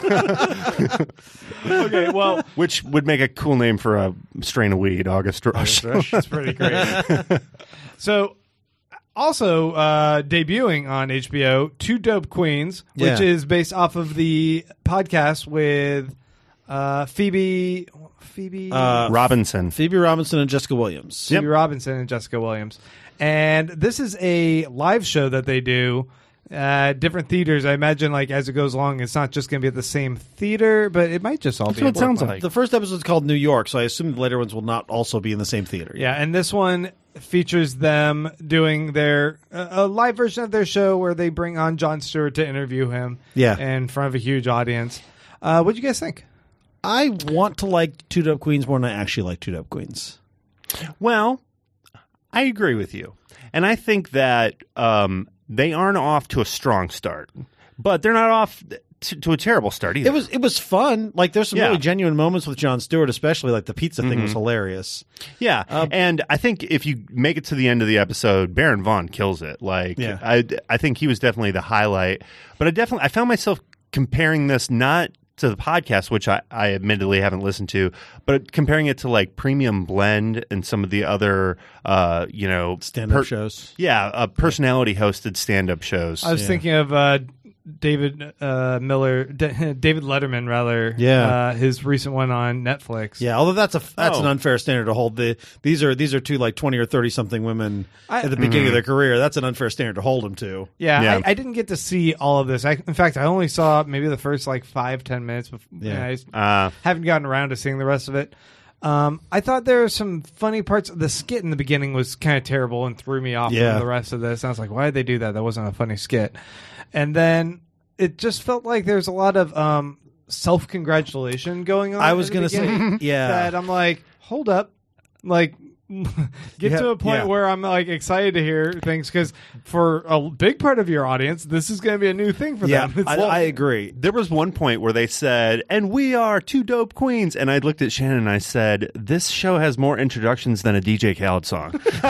Okay, well. Which would make a cool name for a strain of weed, August Rush. That's pretty great. So, also debuting on HBO, Two Dope Queens, which is based off of the podcast with Phoebe Robinson. Phoebe Robinson and Jessica Williams. Phoebe Robinson and Jessica Williams. And this is a live show that they do. Different theaters. I imagine, like as it goes along, it's not just going to be at the same theater, but it might just all be. That's what it sounds like. The first episode's called New York, so I assume the later ones will not also be in the same theater. Yeah, and this one features them doing their a live version of their show where they bring on Jon Stewart to interview him. Yeah. In front of a huge audience. What do you guys think? I want to like Two Dope Queens more than I actually like Two Dope Queens. Well, I agree with you, and I think that. They aren't off to a strong start, but they're not off to a terrible start either. It was fun. Like there's some Yeah. really genuine moments with Jon Stewart, especially like the pizza thing was hilarious. Yeah, and I think if you make it to the end of the episode, Baron Vaughn kills it. Like, Yeah. I think he was definitely the highlight. But I found myself comparing this not to the podcast, which I admittedly haven't listened to, but comparing it to like Premium Blend and some of the other, Stand-up shows. Yeah, personality hosted stand up shows. I was thinking of David Letterman, rather. Yeah. His recent one on Netflix. Yeah, although that's an unfair standard to hold. These are two like 20 or 30 something women at the beginning of their career. That's an unfair standard to hold them to. Yeah, Yeah. I didn't get to see all of this. In fact, I only saw maybe the first like 5-10 minutes. Before, Yeah. I haven't gotten around to seeing the rest of it. I thought there were some funny parts. The skit in the beginning was kind of terrible and threw me off Yeah. from the rest of this. I was like, why did they do that? That wasn't a funny skit. And then it just felt like there's a lot of self-congratulation going on. I was going to say, yeah. that I'm like, hold up, like get Yeah, to a point yeah. where I'm like excited to hear things, because for a big part of your audience, this is going to be a new thing for Yeah, them. It's I agree. There was one point where they said, "And we are two dope queens," and I looked at Shannon and I said, "This show has more introductions than a DJ Khaled song."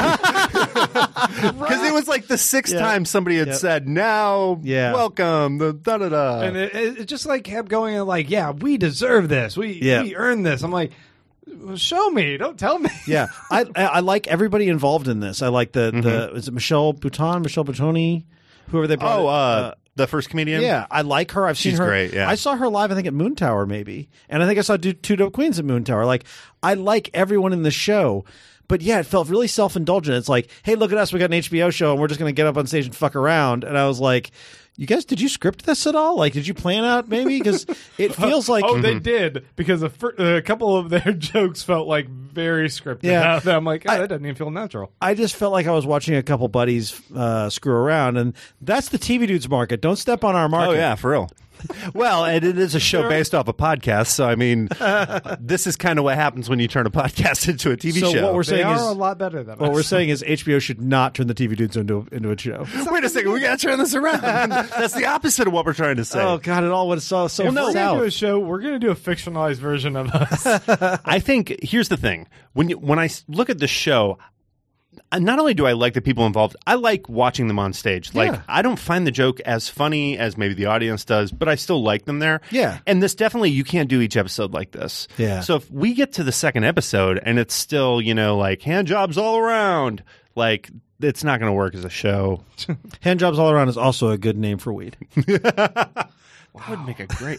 Because it was like the sixth Yeah. time somebody had Yep. said, "Now, Yeah. welcome the da da da." and it just like kept going and like, yeah, we deserve this. We earned this. I'm like, well, show me, don't tell me. Yeah, I like everybody involved in this. I like the is it Michelle Buttoni, whoever they brought. The first comedian. Yeah, I like her. I've seen She's her. great, yeah. I saw her live, I think, at Moon Tower, maybe. And I think I saw Two Dope Queens at Moon Tower. Like, I like everyone in the show. But yeah, it felt really self-indulgent. It's like, hey, look at us. We got an HBO show, and we're just going to get up on stage and fuck around. And I was like, you guys, did you script this at all? Like, did you plan out maybe? Because it feels like... Oh, they did, because a couple of their jokes felt like very scripted. Yeah. I'm like, that doesn't even feel natural. I just felt like I was watching a couple buddies screw around, and that's the TV dudes market. Don't step on our market. Oh yeah, for real. Well, and it is a show based off a podcast, so I mean, this is kind of what happens when you turn a podcast into a TV So show. what we're They saying are is, a lot better than what us. we're saying is HBO should not turn the TV dudes into a show. Wait a second, we got to turn this around. That's the opposite of what we're trying to say. Oh God, it all went so If we're south. going to do a show, we're going to do a fictionalized version of us. I think here's the thing: when I look at the show, not only do I like the people involved, I like watching them on stage. Like, Yeah. I don't find the joke as funny as maybe the audience does, but I still like them there. Yeah. And this definitely, you can't do each episode like this. Yeah. So if we get to the second episode and it's still, like hand jobs all around, like it's not going to work as a show. Hand jobs all around is also a good name for weed. That would make a great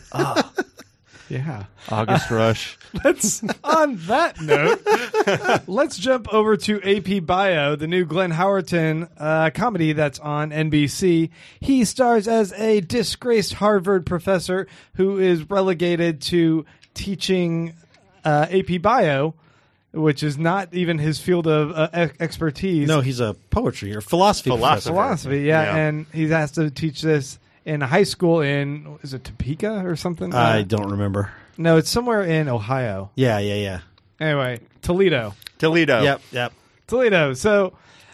Yeah. August Rush. Let's on that note, let's jump over to AP Bio, the new Glenn Howerton comedy that's on NBC. He stars as a disgraced Harvard professor who is relegated to teaching AP Bio, which is not even his field of expertise. No, he's a poetry or philosophy professor. Philosophy, yeah, Yeah. and he's asked to teach this in a high school in, is it Topeka or something? I don't remember. No, it's somewhere in Ohio. Yeah. Anyway, Toledo. Toledo. Yep. Toledo. So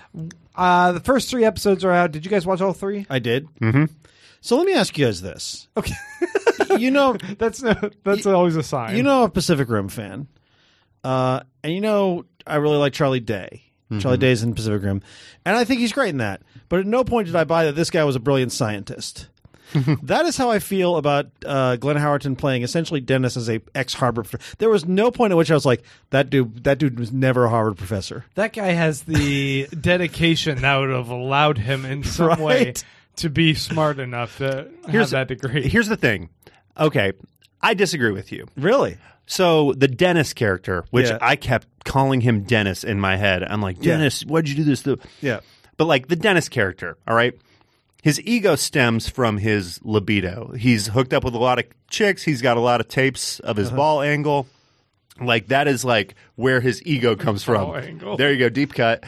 the first 3 episodes are out. Did you guys watch all 3? I did. Mm-hmm. So let me ask you guys this. Okay. That's always a sign. I'm a Pacific Rim fan. And I really like Charlie Day. Charlie Day's in Pacific Rim. And I think he's great in that. But at no point did I buy that this guy was a brilliant scientist. That is how I feel about Glenn Howerton playing essentially Dennis as a ex-Harvard professor. There was no point at which I was like, that dude was never a Harvard professor. that guy has the dedication that would have allowed him in some way Right. to be smart enough to have that degree. Here's the thing. Okay, I disagree with you. Really? So the Dennis character, which Yeah. I kept calling him Dennis in my head. I'm like, Dennis, why'd you do this? Yeah. But like the Dennis character, all right? His ego stems from his libido. He's hooked up with a lot of chicks. He's got a lot of tapes of his ball angle. Like that is like where his ego comes from. Ball angle. There you go, deep cut.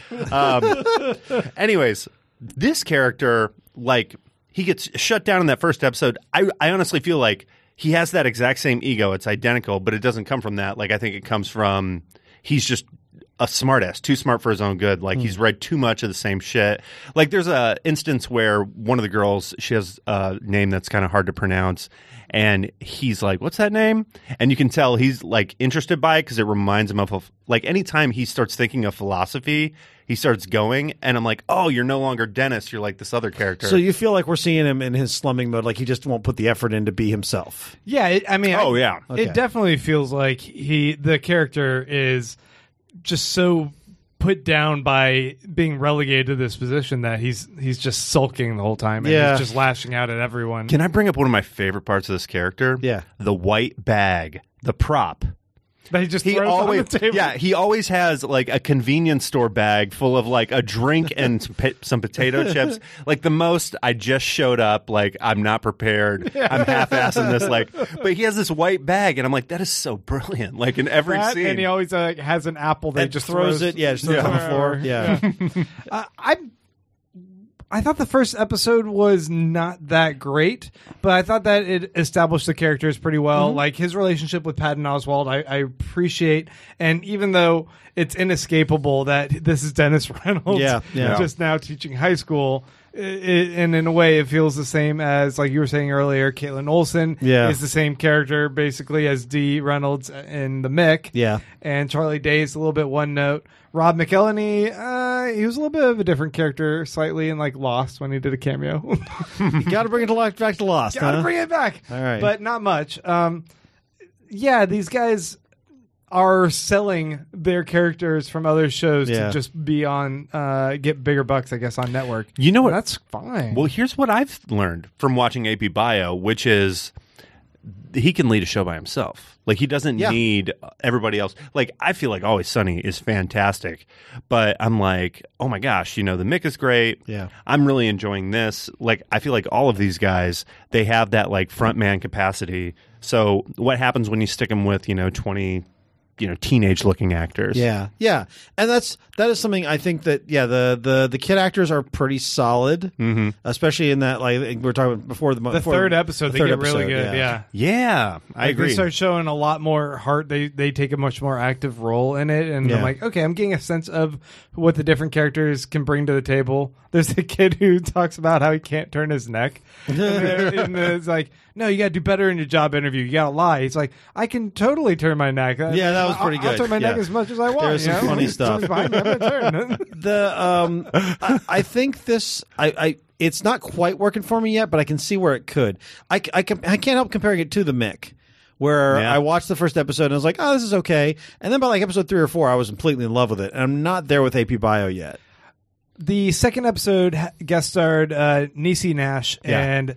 Anyways, this character, like he gets shut down in that first episode. I honestly feel like he has that exact same ego. It's identical, but it doesn't come from that. Like I think it comes from he's just a smartass, too smart for his own good. Like he's read too much of the same shit. Like there's a instance where one of the girls, she has a name that's kind of hard to pronounce, and he's like, "What's that name?" And you can tell he's like interested by it because it reminds him of like anytime he starts thinking of philosophy, he starts going, and I'm like, "Oh, you're no longer Dennis. You're like this other character." So you feel like we're seeing him in his slumming mode, like he just won't put the effort in to be himself. Yeah, yeah. Okay. It definitely feels like the character is just so put down by being relegated to this position that he's just sulking the whole time and Yeah. he's just lashing out at everyone. Can I bring up one of my favorite parts of this character? Yeah. The white bag, the prop. That he just He throws always, on the table. yeah, he always has like a convenience store bag full of like a drink and some potato chips. Like the most, I just showed up, like I'm not prepared. I'm half-assing this, like, but he has this white bag, and I'm like, that is so brilliant. Like in every That, scene, and he always has an apple that And just throws it, yeah, just throws it on the floor. Yeah. I thought the first episode was not that great, but I thought that it established the characters pretty well. Like his relationship with Patton Oswalt, I appreciate. And even though it's inescapable that this is Dennis Reynolds Yeah. just now teaching high school, and in a way it feels the same as, like you were saying earlier, Caitlin Olsen is the same character basically as Dee Reynolds in The Mick. Yeah. And Charlie Day is a little bit one note. Rob McElhenney, he was a little bit of a different character, slightly in like Lost when he did a cameo. You got to bring it back to Lost. Gotta huh? bring it back. All right. But not much. Yeah, these guys are selling their characters from other shows Yeah. to just be on, get bigger bucks, I guess, on network. You know what? That's fine. Well, here's what I've learned from watching AP Bio, which is he can lead a show by himself. Like he doesn't need everybody else. Like I feel like Always Sunny is fantastic, but I'm like, oh my gosh, The Mick is great. Yeah. I'm really enjoying this. Like I feel like all of these guys, they have that like front man capacity. So what happens when you stick them with 20 teenage looking actors? Yeah, and that is something I think that the kid actors are pretty solid, especially in that, like we were talking about before the third episode, they get really good. Yeah. I Like, agree. They start showing a lot more heart. They take a much more active role in it, and Yeah. I'm like, okay, I'm getting a sense of what the different characters can bring to the table. There's a kid who talks about how he can't turn his neck, and it's like, no, you got to do better in your job interview. You got to lie. He's like, I can totally turn my neck. Yeah, that was pretty I'll good. turn my neck Yeah. as much as I want. There's some funny stuff. Behind me, I'm gonna turn. I think this it's not quite working for me yet, but I can see where it could. I can't help comparing it to The Mick, where Yeah. I watched the first episode and I was like, oh, this is okay, and then by like episode 3 or 4, I was completely in love with it, and I'm not there with AP Bio yet. The second episode guest starred Niecy Nash and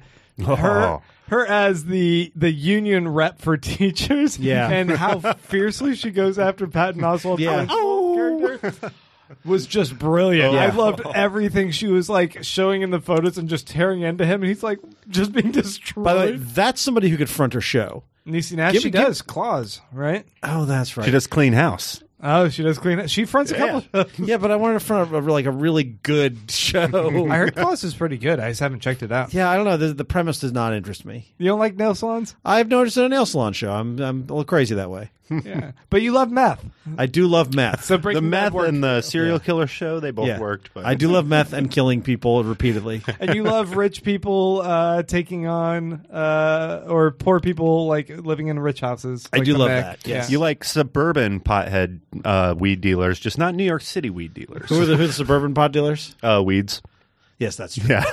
her as the union rep for teachers, Yeah. and how fiercely she goes after Patton Oswalt's Yeah. character was just brilliant. Yeah. I loved everything she was like showing in the photos and just tearing into him, and he's like just being destroyed. By the way, that's somebody who could front her show. Niecy Nash, give- she give- does Claws, right? Oh, that's right. She does Clean House. Oh, she does clean it. She fronts a couple. Yeah, but I wanted to front a really good show. I heard Claws is pretty good. I just haven't checked it out. Yeah, I don't know. The premise does not interest me. You don't like nail salons? I've noticed it at a nail salon show. I'm a little crazy that way. Yeah, but you love meth. I do love meth. So The Breaking Bad meth worked. and the serial killer show, they both worked. But I do love meth and killing people repeatedly. And you love rich people taking on or poor people like living in rich houses. I like do the love Mick. that, yes. You like suburban pothead weed dealers, just not New York City weed dealers. Who are the suburban pot dealers? Weeds? Yes, that's true. Yeah.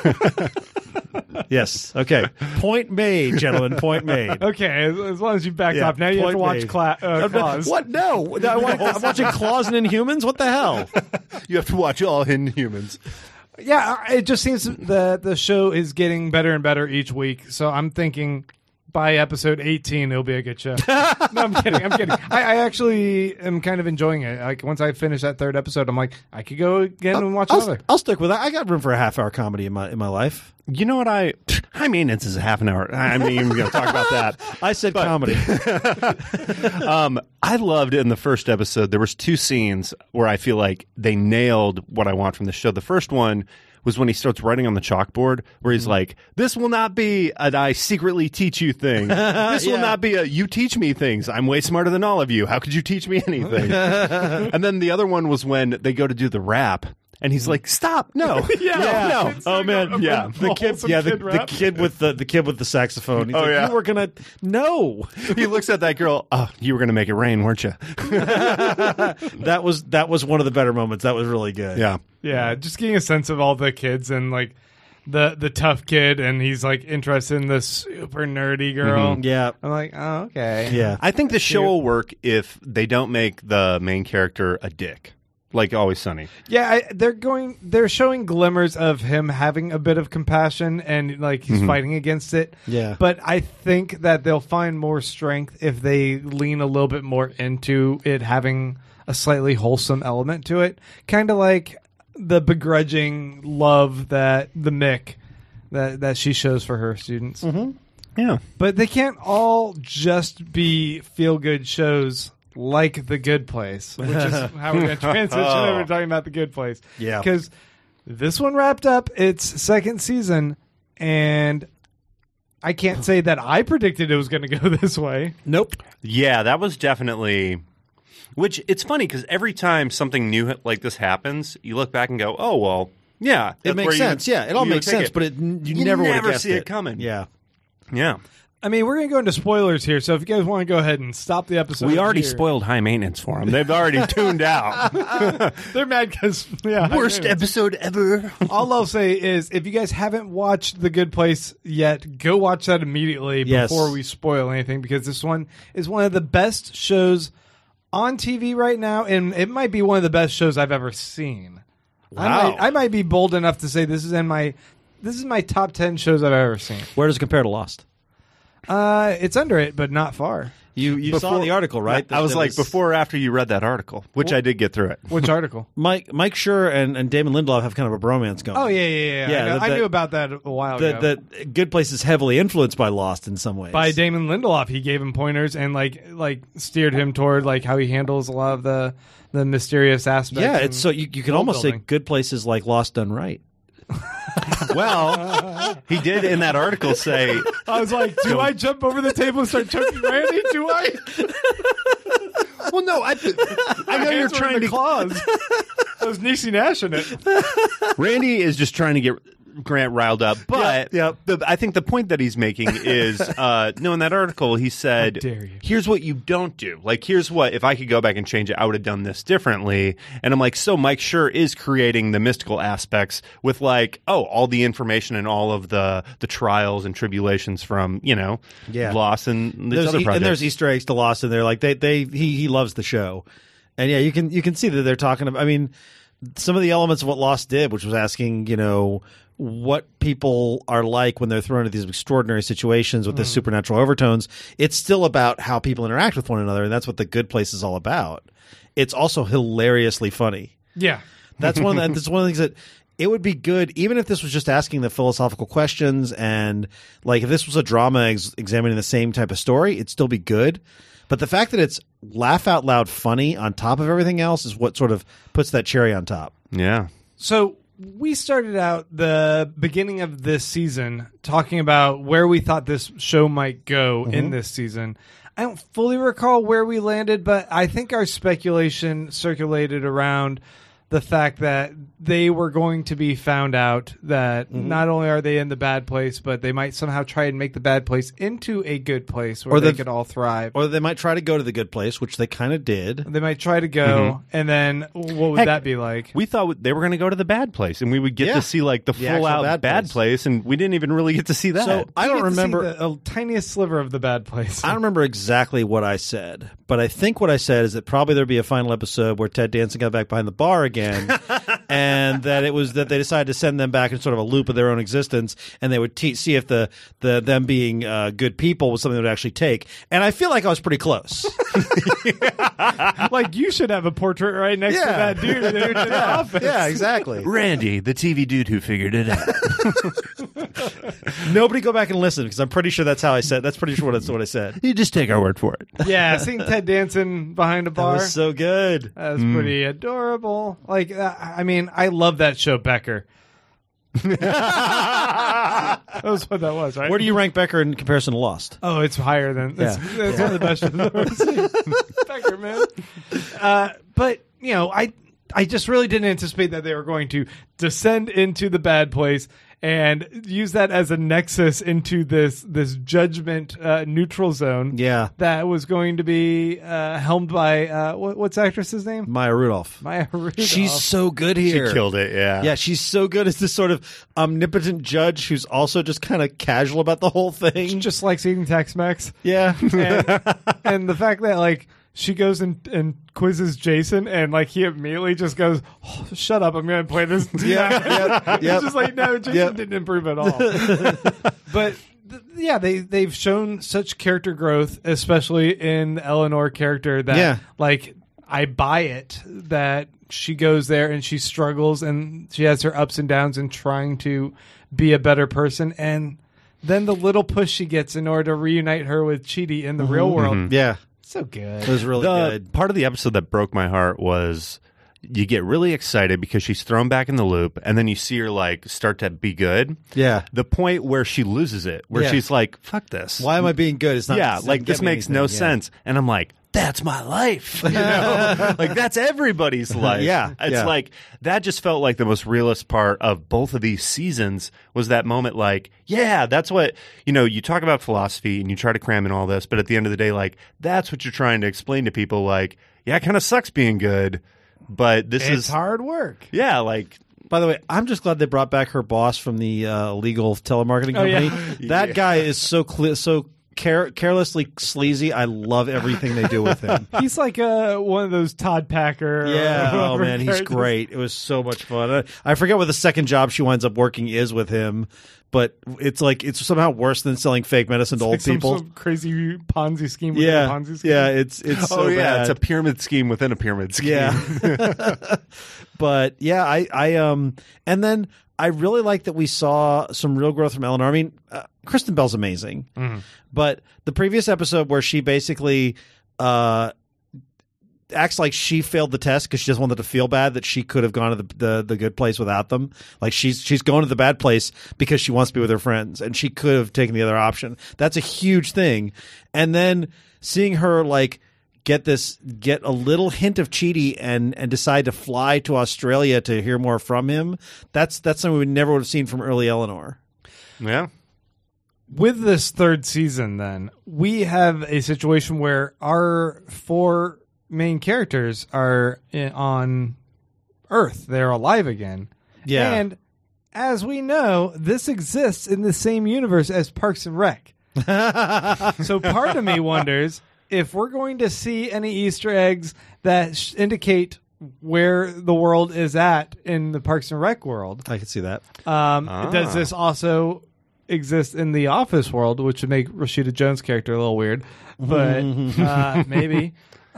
Yes. Okay. Point made, gentlemen. Point made. Okay, as long as you backed Yeah, off. Now you have to point watch made. Claws. What? No. I'm watching Claws and Inhumans? What the hell? You have to watch All Inhumans. Yeah, it just seems the show is getting better and better each week. So I'm thinking by episode 18 it'll be a good show. No, I'm kidding. I actually am kind of enjoying it. Like once I finish that third episode, I'm like, I could go again and watch another. I'll stick with that. I got room for a half-hour comedy in my life. You know what high maintenance is a half an hour. I'm not even going to talk about that. I said comedy. I loved in the first episode, there was 2 scenes where I feel like they nailed what I want from the show. The first one was when he starts writing on the chalkboard, where he's like, "This will not be an I secretly teach you thing. This will not be a you teach me things. I'm way smarter than all of you. How could you teach me anything?" And then the other one was when they go to do the rap. And he's like, "Stop! No, no!" Oh man, yeah. the kid, the kid with the kid with the saxophone. He's like, yeah. "You were gonna no." He looks at that girl. "Oh, you were gonna make it rain, weren't you?" That was one of the better moments. That was really good. Yeah. Yeah, just getting a sense of all the kids and like the tough kid, and he's like interested in this super nerdy girl. Yeah. I'm like, oh, okay. Yeah. I think the show will work if they don't make the main character a dick, like Always Sunny. Yeah, they're showing glimmers of him having a bit of compassion and like he's fighting against it. Yeah. But I think that they'll find more strength if they lean a little bit more into it having a slightly wholesome element to it. Kind of like the begrudging love that the Mick that she shows for her students. Yeah. But they can't all just be feel-good shows like The Good Place, which is how we're going to transition over to talking about The Good Place. Yeah. Because this one wrapped up its second season, and I can't say that I predicted it was going to go this way. Nope. Yeah, that was definitely... Which, it's funny, because every time something new like this happens, you look back and go, "Oh, well, yeah. It makes sense. Yeah, it all makes sense, but you never would have guessed see it coming. Yeah. Yeah. I mean, we're going to go into spoilers here, so if you guys want to go ahead and stop the episode. We already here. spoiled High Maintenance for them. They've already tuned out. They're mad because, Worst episode ever. All I'll say is, if you guys haven't watched The Good Place yet, go watch that immediately before we spoil anything, because this one is one of the best shows on TV right now, and it might be one of the best shows I've ever seen. Wow. I might be bold enough to say this is my top 10 shows I've ever seen. Where does it compare to Lost? It's under it, but not far. You saw the article, right? I was That like, before or after you read that article, which I did get through it. Which article? Mike Schur and Damon Lindelof have kind of a bromance going. Oh, yeah. I knew about that a while ago. The Good Place is heavily influenced by Lost in some ways. By Damon Lindelof, he gave him pointers and like steered him toward like how he handles a lot of the mysterious aspects. Yeah, it's so you can almost say building. Good Place is like Lost done right. Well, he did in that article say, I was like, do I jump over the table and start choking Randy? Do I? "Well, no, I know you're trying to." claws. That was Niecy Nash in it. Randy is just trying to get Grant riled up, but Yep. I think the point that he's making is, no, in that article he said, How dare you. "Here's what you don't do. Like, here's what, if I could go back and change it, I would have done this differently." And I'm like, so Mike Schur is creating the mystical aspects with like, all the information and all of the trials and tribulations from, Lost and these other projects. And there's Easter eggs to Lost in there. Like he loves the show, and yeah, you can see that they're talking about. I mean, some of the elements of what Lost did, which was asking, what people are like when they're thrown into these extraordinary situations with the supernatural overtones. It's still about how people interact with one another, and that's what The Good Place is all about. It's also hilariously funny. Yeah. That's one of the things that it would be good, even if this was just asking the philosophical questions, and like if this was a drama examining the same type of story, it'd still be good. But the fact that it's laugh out loud funny on top of everything else is what sort of puts that cherry on top. Yeah. So we started out the beginning of this season talking about where we thought this show might go in this season. I don't fully recall where we landed, but I think our speculation circulated around the fact that they were going to be found out, that not only are they in the bad place, but they might somehow try and make the bad place into a good place where they could all thrive. Or they might try to go to the good place, which they kind of did. They might try to go, and then what would that be like? We thought they were going to go to the bad place, and we would get to see like the full actual out bad place, and we didn't even really get to see that. So I don't remember the tiniest sliver of the bad place. I don't remember exactly what I said, but I think what I said is that probably there'd be a final episode where Ted Danson got back behind the bar again, and that it was that they decided to send them back in sort of a loop of their own existence, and they would see if the them being good people was something that would actually take. And I feel like I was pretty close. Like, you should have a portrait right next to that dude in the office. Yeah, exactly. Randy, the TV dude who figured it out. Nobody go back and listen, because I'm pretty sure that's how I said. That's pretty sure that's what I said. You just take our word for it. Yeah, seeing Ted Danson behind a That bar. was so good. That was pretty adorable. Like, I mean, I love that show, Becker. That was what that was, right? Where do you rank Becker in comparison to Lost? Oh, it's higher than it's one of the best shows I've ever seen. Becker, man. But you know, I just really didn't anticipate that they were going to descend into the bad place and use that as a nexus into this judgment neutral zone. Yeah. That was going to be helmed by what's the actress's name? Maya Rudolph. Maya Rudolph. She's so good here. She killed it. Yeah. Yeah, she's so good as this sort of omnipotent judge who's also just kind of casual about the whole thing. She just likes eating Tex-Mex. Yeah. And the fact that like she goes and quizzes Jason, and like he immediately just goes, oh, "Shut up! I'm going to play this." Yep. It's just like no, Jason didn't improve at all. But yeah, they've shown such character growth, especially in the Eleanor character. That like I buy it that she goes there and she struggles and she has her ups and downs in trying to be a better person, and then the little push she gets in order to reunite her with Chidi in the real world. Yeah. So good. It was really good. Part of the episode that broke my heart was you get really excited because she's thrown back in the loop, and then you see her like start to be good. Yeah. The point where she loses it, where she's like, "Fuck this! Why am I being good? It's not. Yeah, it's like not this getting me makes no anything. Yeah. sense." And I'm like, "That's my life." You know, like that's everybody's life. Yeah, it's yeah. like that. Just felt like the most realist part of both of these seasons was that moment. Like, yeah, that's what you talk about philosophy and you try to cram in all this, but at the end of the day, like that's what you're trying to explain to people. Like, yeah, it kind of sucks being good, but this It's is hard work. Yeah, like. By the way, I'm just glad they brought back her boss from the legal telemarketing company. yeah. That guy is so carelessly sleazy. I love everything they do with him. He's like one of those Todd Packer. Yeah. Oh whoever man, he's characters. great. It was so much fun. I forget what the second job she winds up working is with him, but it's like it's somehow worse than selling fake medicine to old Like people. some crazy Ponzi scheme. Within Yeah, a Ponzi scheme. yeah. It's so bad. It's a pyramid scheme within a pyramid scheme. Yeah. But yeah, I and then I really like that we saw some real growth from Eleanor. I mean, Kristen Bell's amazing, but the previous episode where she basically acts like she failed the test because she just wanted to feel bad that she could have gone to the good place without them. Like she's going to the bad place because she wants to be with her friends, and she could have taken the other option. That's a huge thing. And then seeing her like get a little hint of Chidi and decide to fly to Australia to hear more from him. That's something we never would have seen from early Eleanor. Yeah. With this third season, then, we have a situation where our four main characters are on Earth. They're alive again. Yeah. And as we know, this exists in the same universe as Parks and Rec. So part of me wonders if we're going to see any Easter eggs that indicate where the world is at in the Parks and Rec world. I can see that. Does this also exist in the Office world, which would make Rashida Jones' character a little weird, but maybe.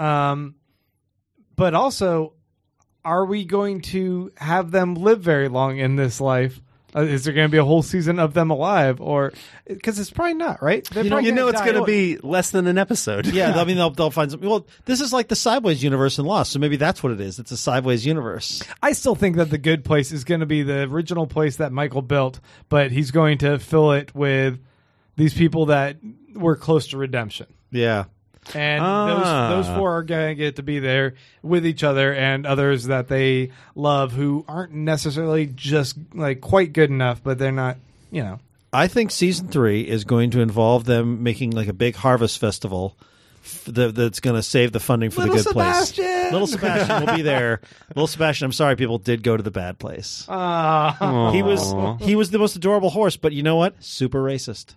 But also, are we going to have them live very long in this life? Is there going to be a whole season of them alive, or because it's probably not, right? They're You probably know it's die. going to be less than an episode. Yeah, I mean they'll find some. Well, this is like the Sideways universe in Lost, so maybe that's what it is. It's a Sideways universe. I still think that the good place is going to be the original place that Michael built, but he's going to fill it with these people that were close to redemption. Yeah. And those four are going to get to be there with each other and others that they love who aren't necessarily just like quite good enough, but they're not, I think season 3 is going to involve them making like a big harvest festival that's going to save the funding for Little the good Sebastian! place. Little Sebastian will be there. Little Sebastian, I'm sorry, people did go to the bad place. He was the most adorable horse, but you know what? Super racist.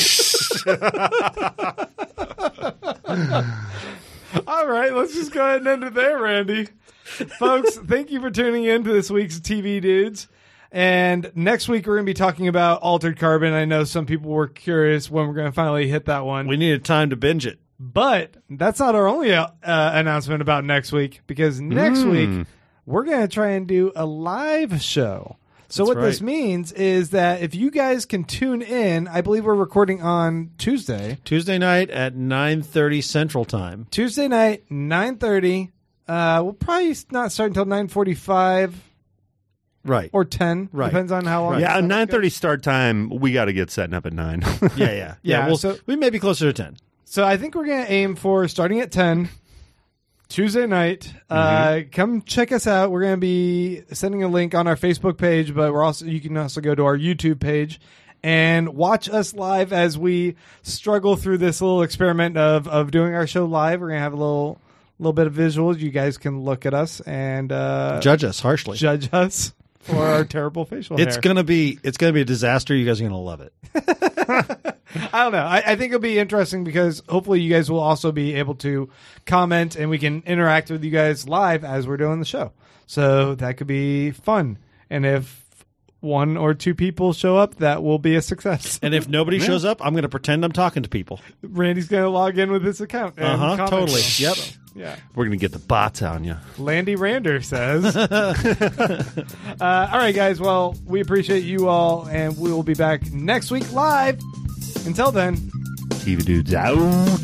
All right, let's just go ahead and end it there, Randy. Folks, thank you for tuning in to this week's TV Dudes. And next week, we're going to be talking about Altered Carbon. I know some people were curious when we're going to finally hit that one. We needed time to binge it. But that's not our only announcement about next week, because next week, we're going to try and do a live show. So That's what this right. means is that if you guys can tune in, I believe we're recording on Tuesday. Tuesday night at 9:30 Central Time. Tuesday night, 9:30. We'll probably not start until 9:45. Right. Or 10. Right. Depends on how long. Yeah, the 9:30 start time. We got to get setting up at 9. Yeah. Yeah, Well, we may be closer to 10. So I think we're going to aim for starting at 10 Tuesday night. Come check us out. We're going to be sending a link on our Facebook page, but you can also go to our YouTube page and watch us live as we struggle through this little experiment of doing our show live. We're going to have a little bit of visuals. You guys can look at us and Judge us harshly. judge us for our terrible facial It's hair. gonna be a disaster. You guys are gonna love it. I don't know. I think it'll be interesting because hopefully you guys will also be able to comment and we can interact with you guys live as we're doing the show. So that could be fun. And if 1 or 2 people show up, that will be a success. And if nobody shows up, I'm gonna pretend I'm talking to people. Randy's going to log in with his account. And comment. Totally. Yep. Yeah. We're going to get the bots on you. Landy Rander says. All right, guys. Well, we appreciate you all, and we will be back next week live. Until then. TV Dudes out.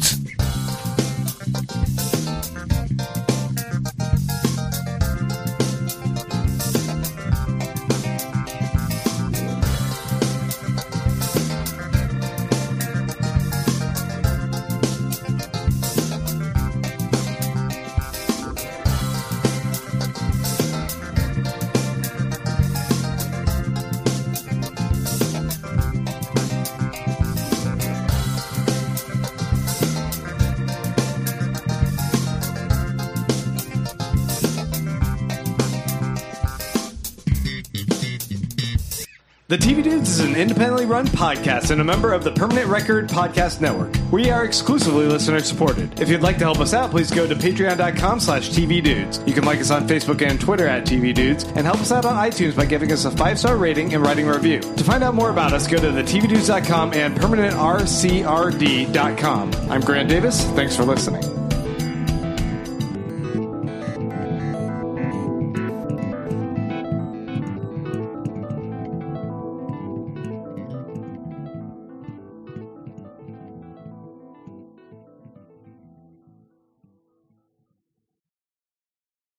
The TV Dudes is an independently run podcast and a member of the Permanent Record Podcast Network. We are exclusively listener supported. If you'd like to help us out, please go to patreon.com/TVDudes. You can like us on Facebook and Twitter at TV Dudes and help us out on iTunes by giving us a 5-star rating and writing a review. To find out more about us, go to thetvdudes.com and permanentrcrd.com. I'm Grant Davis. Thanks for listening.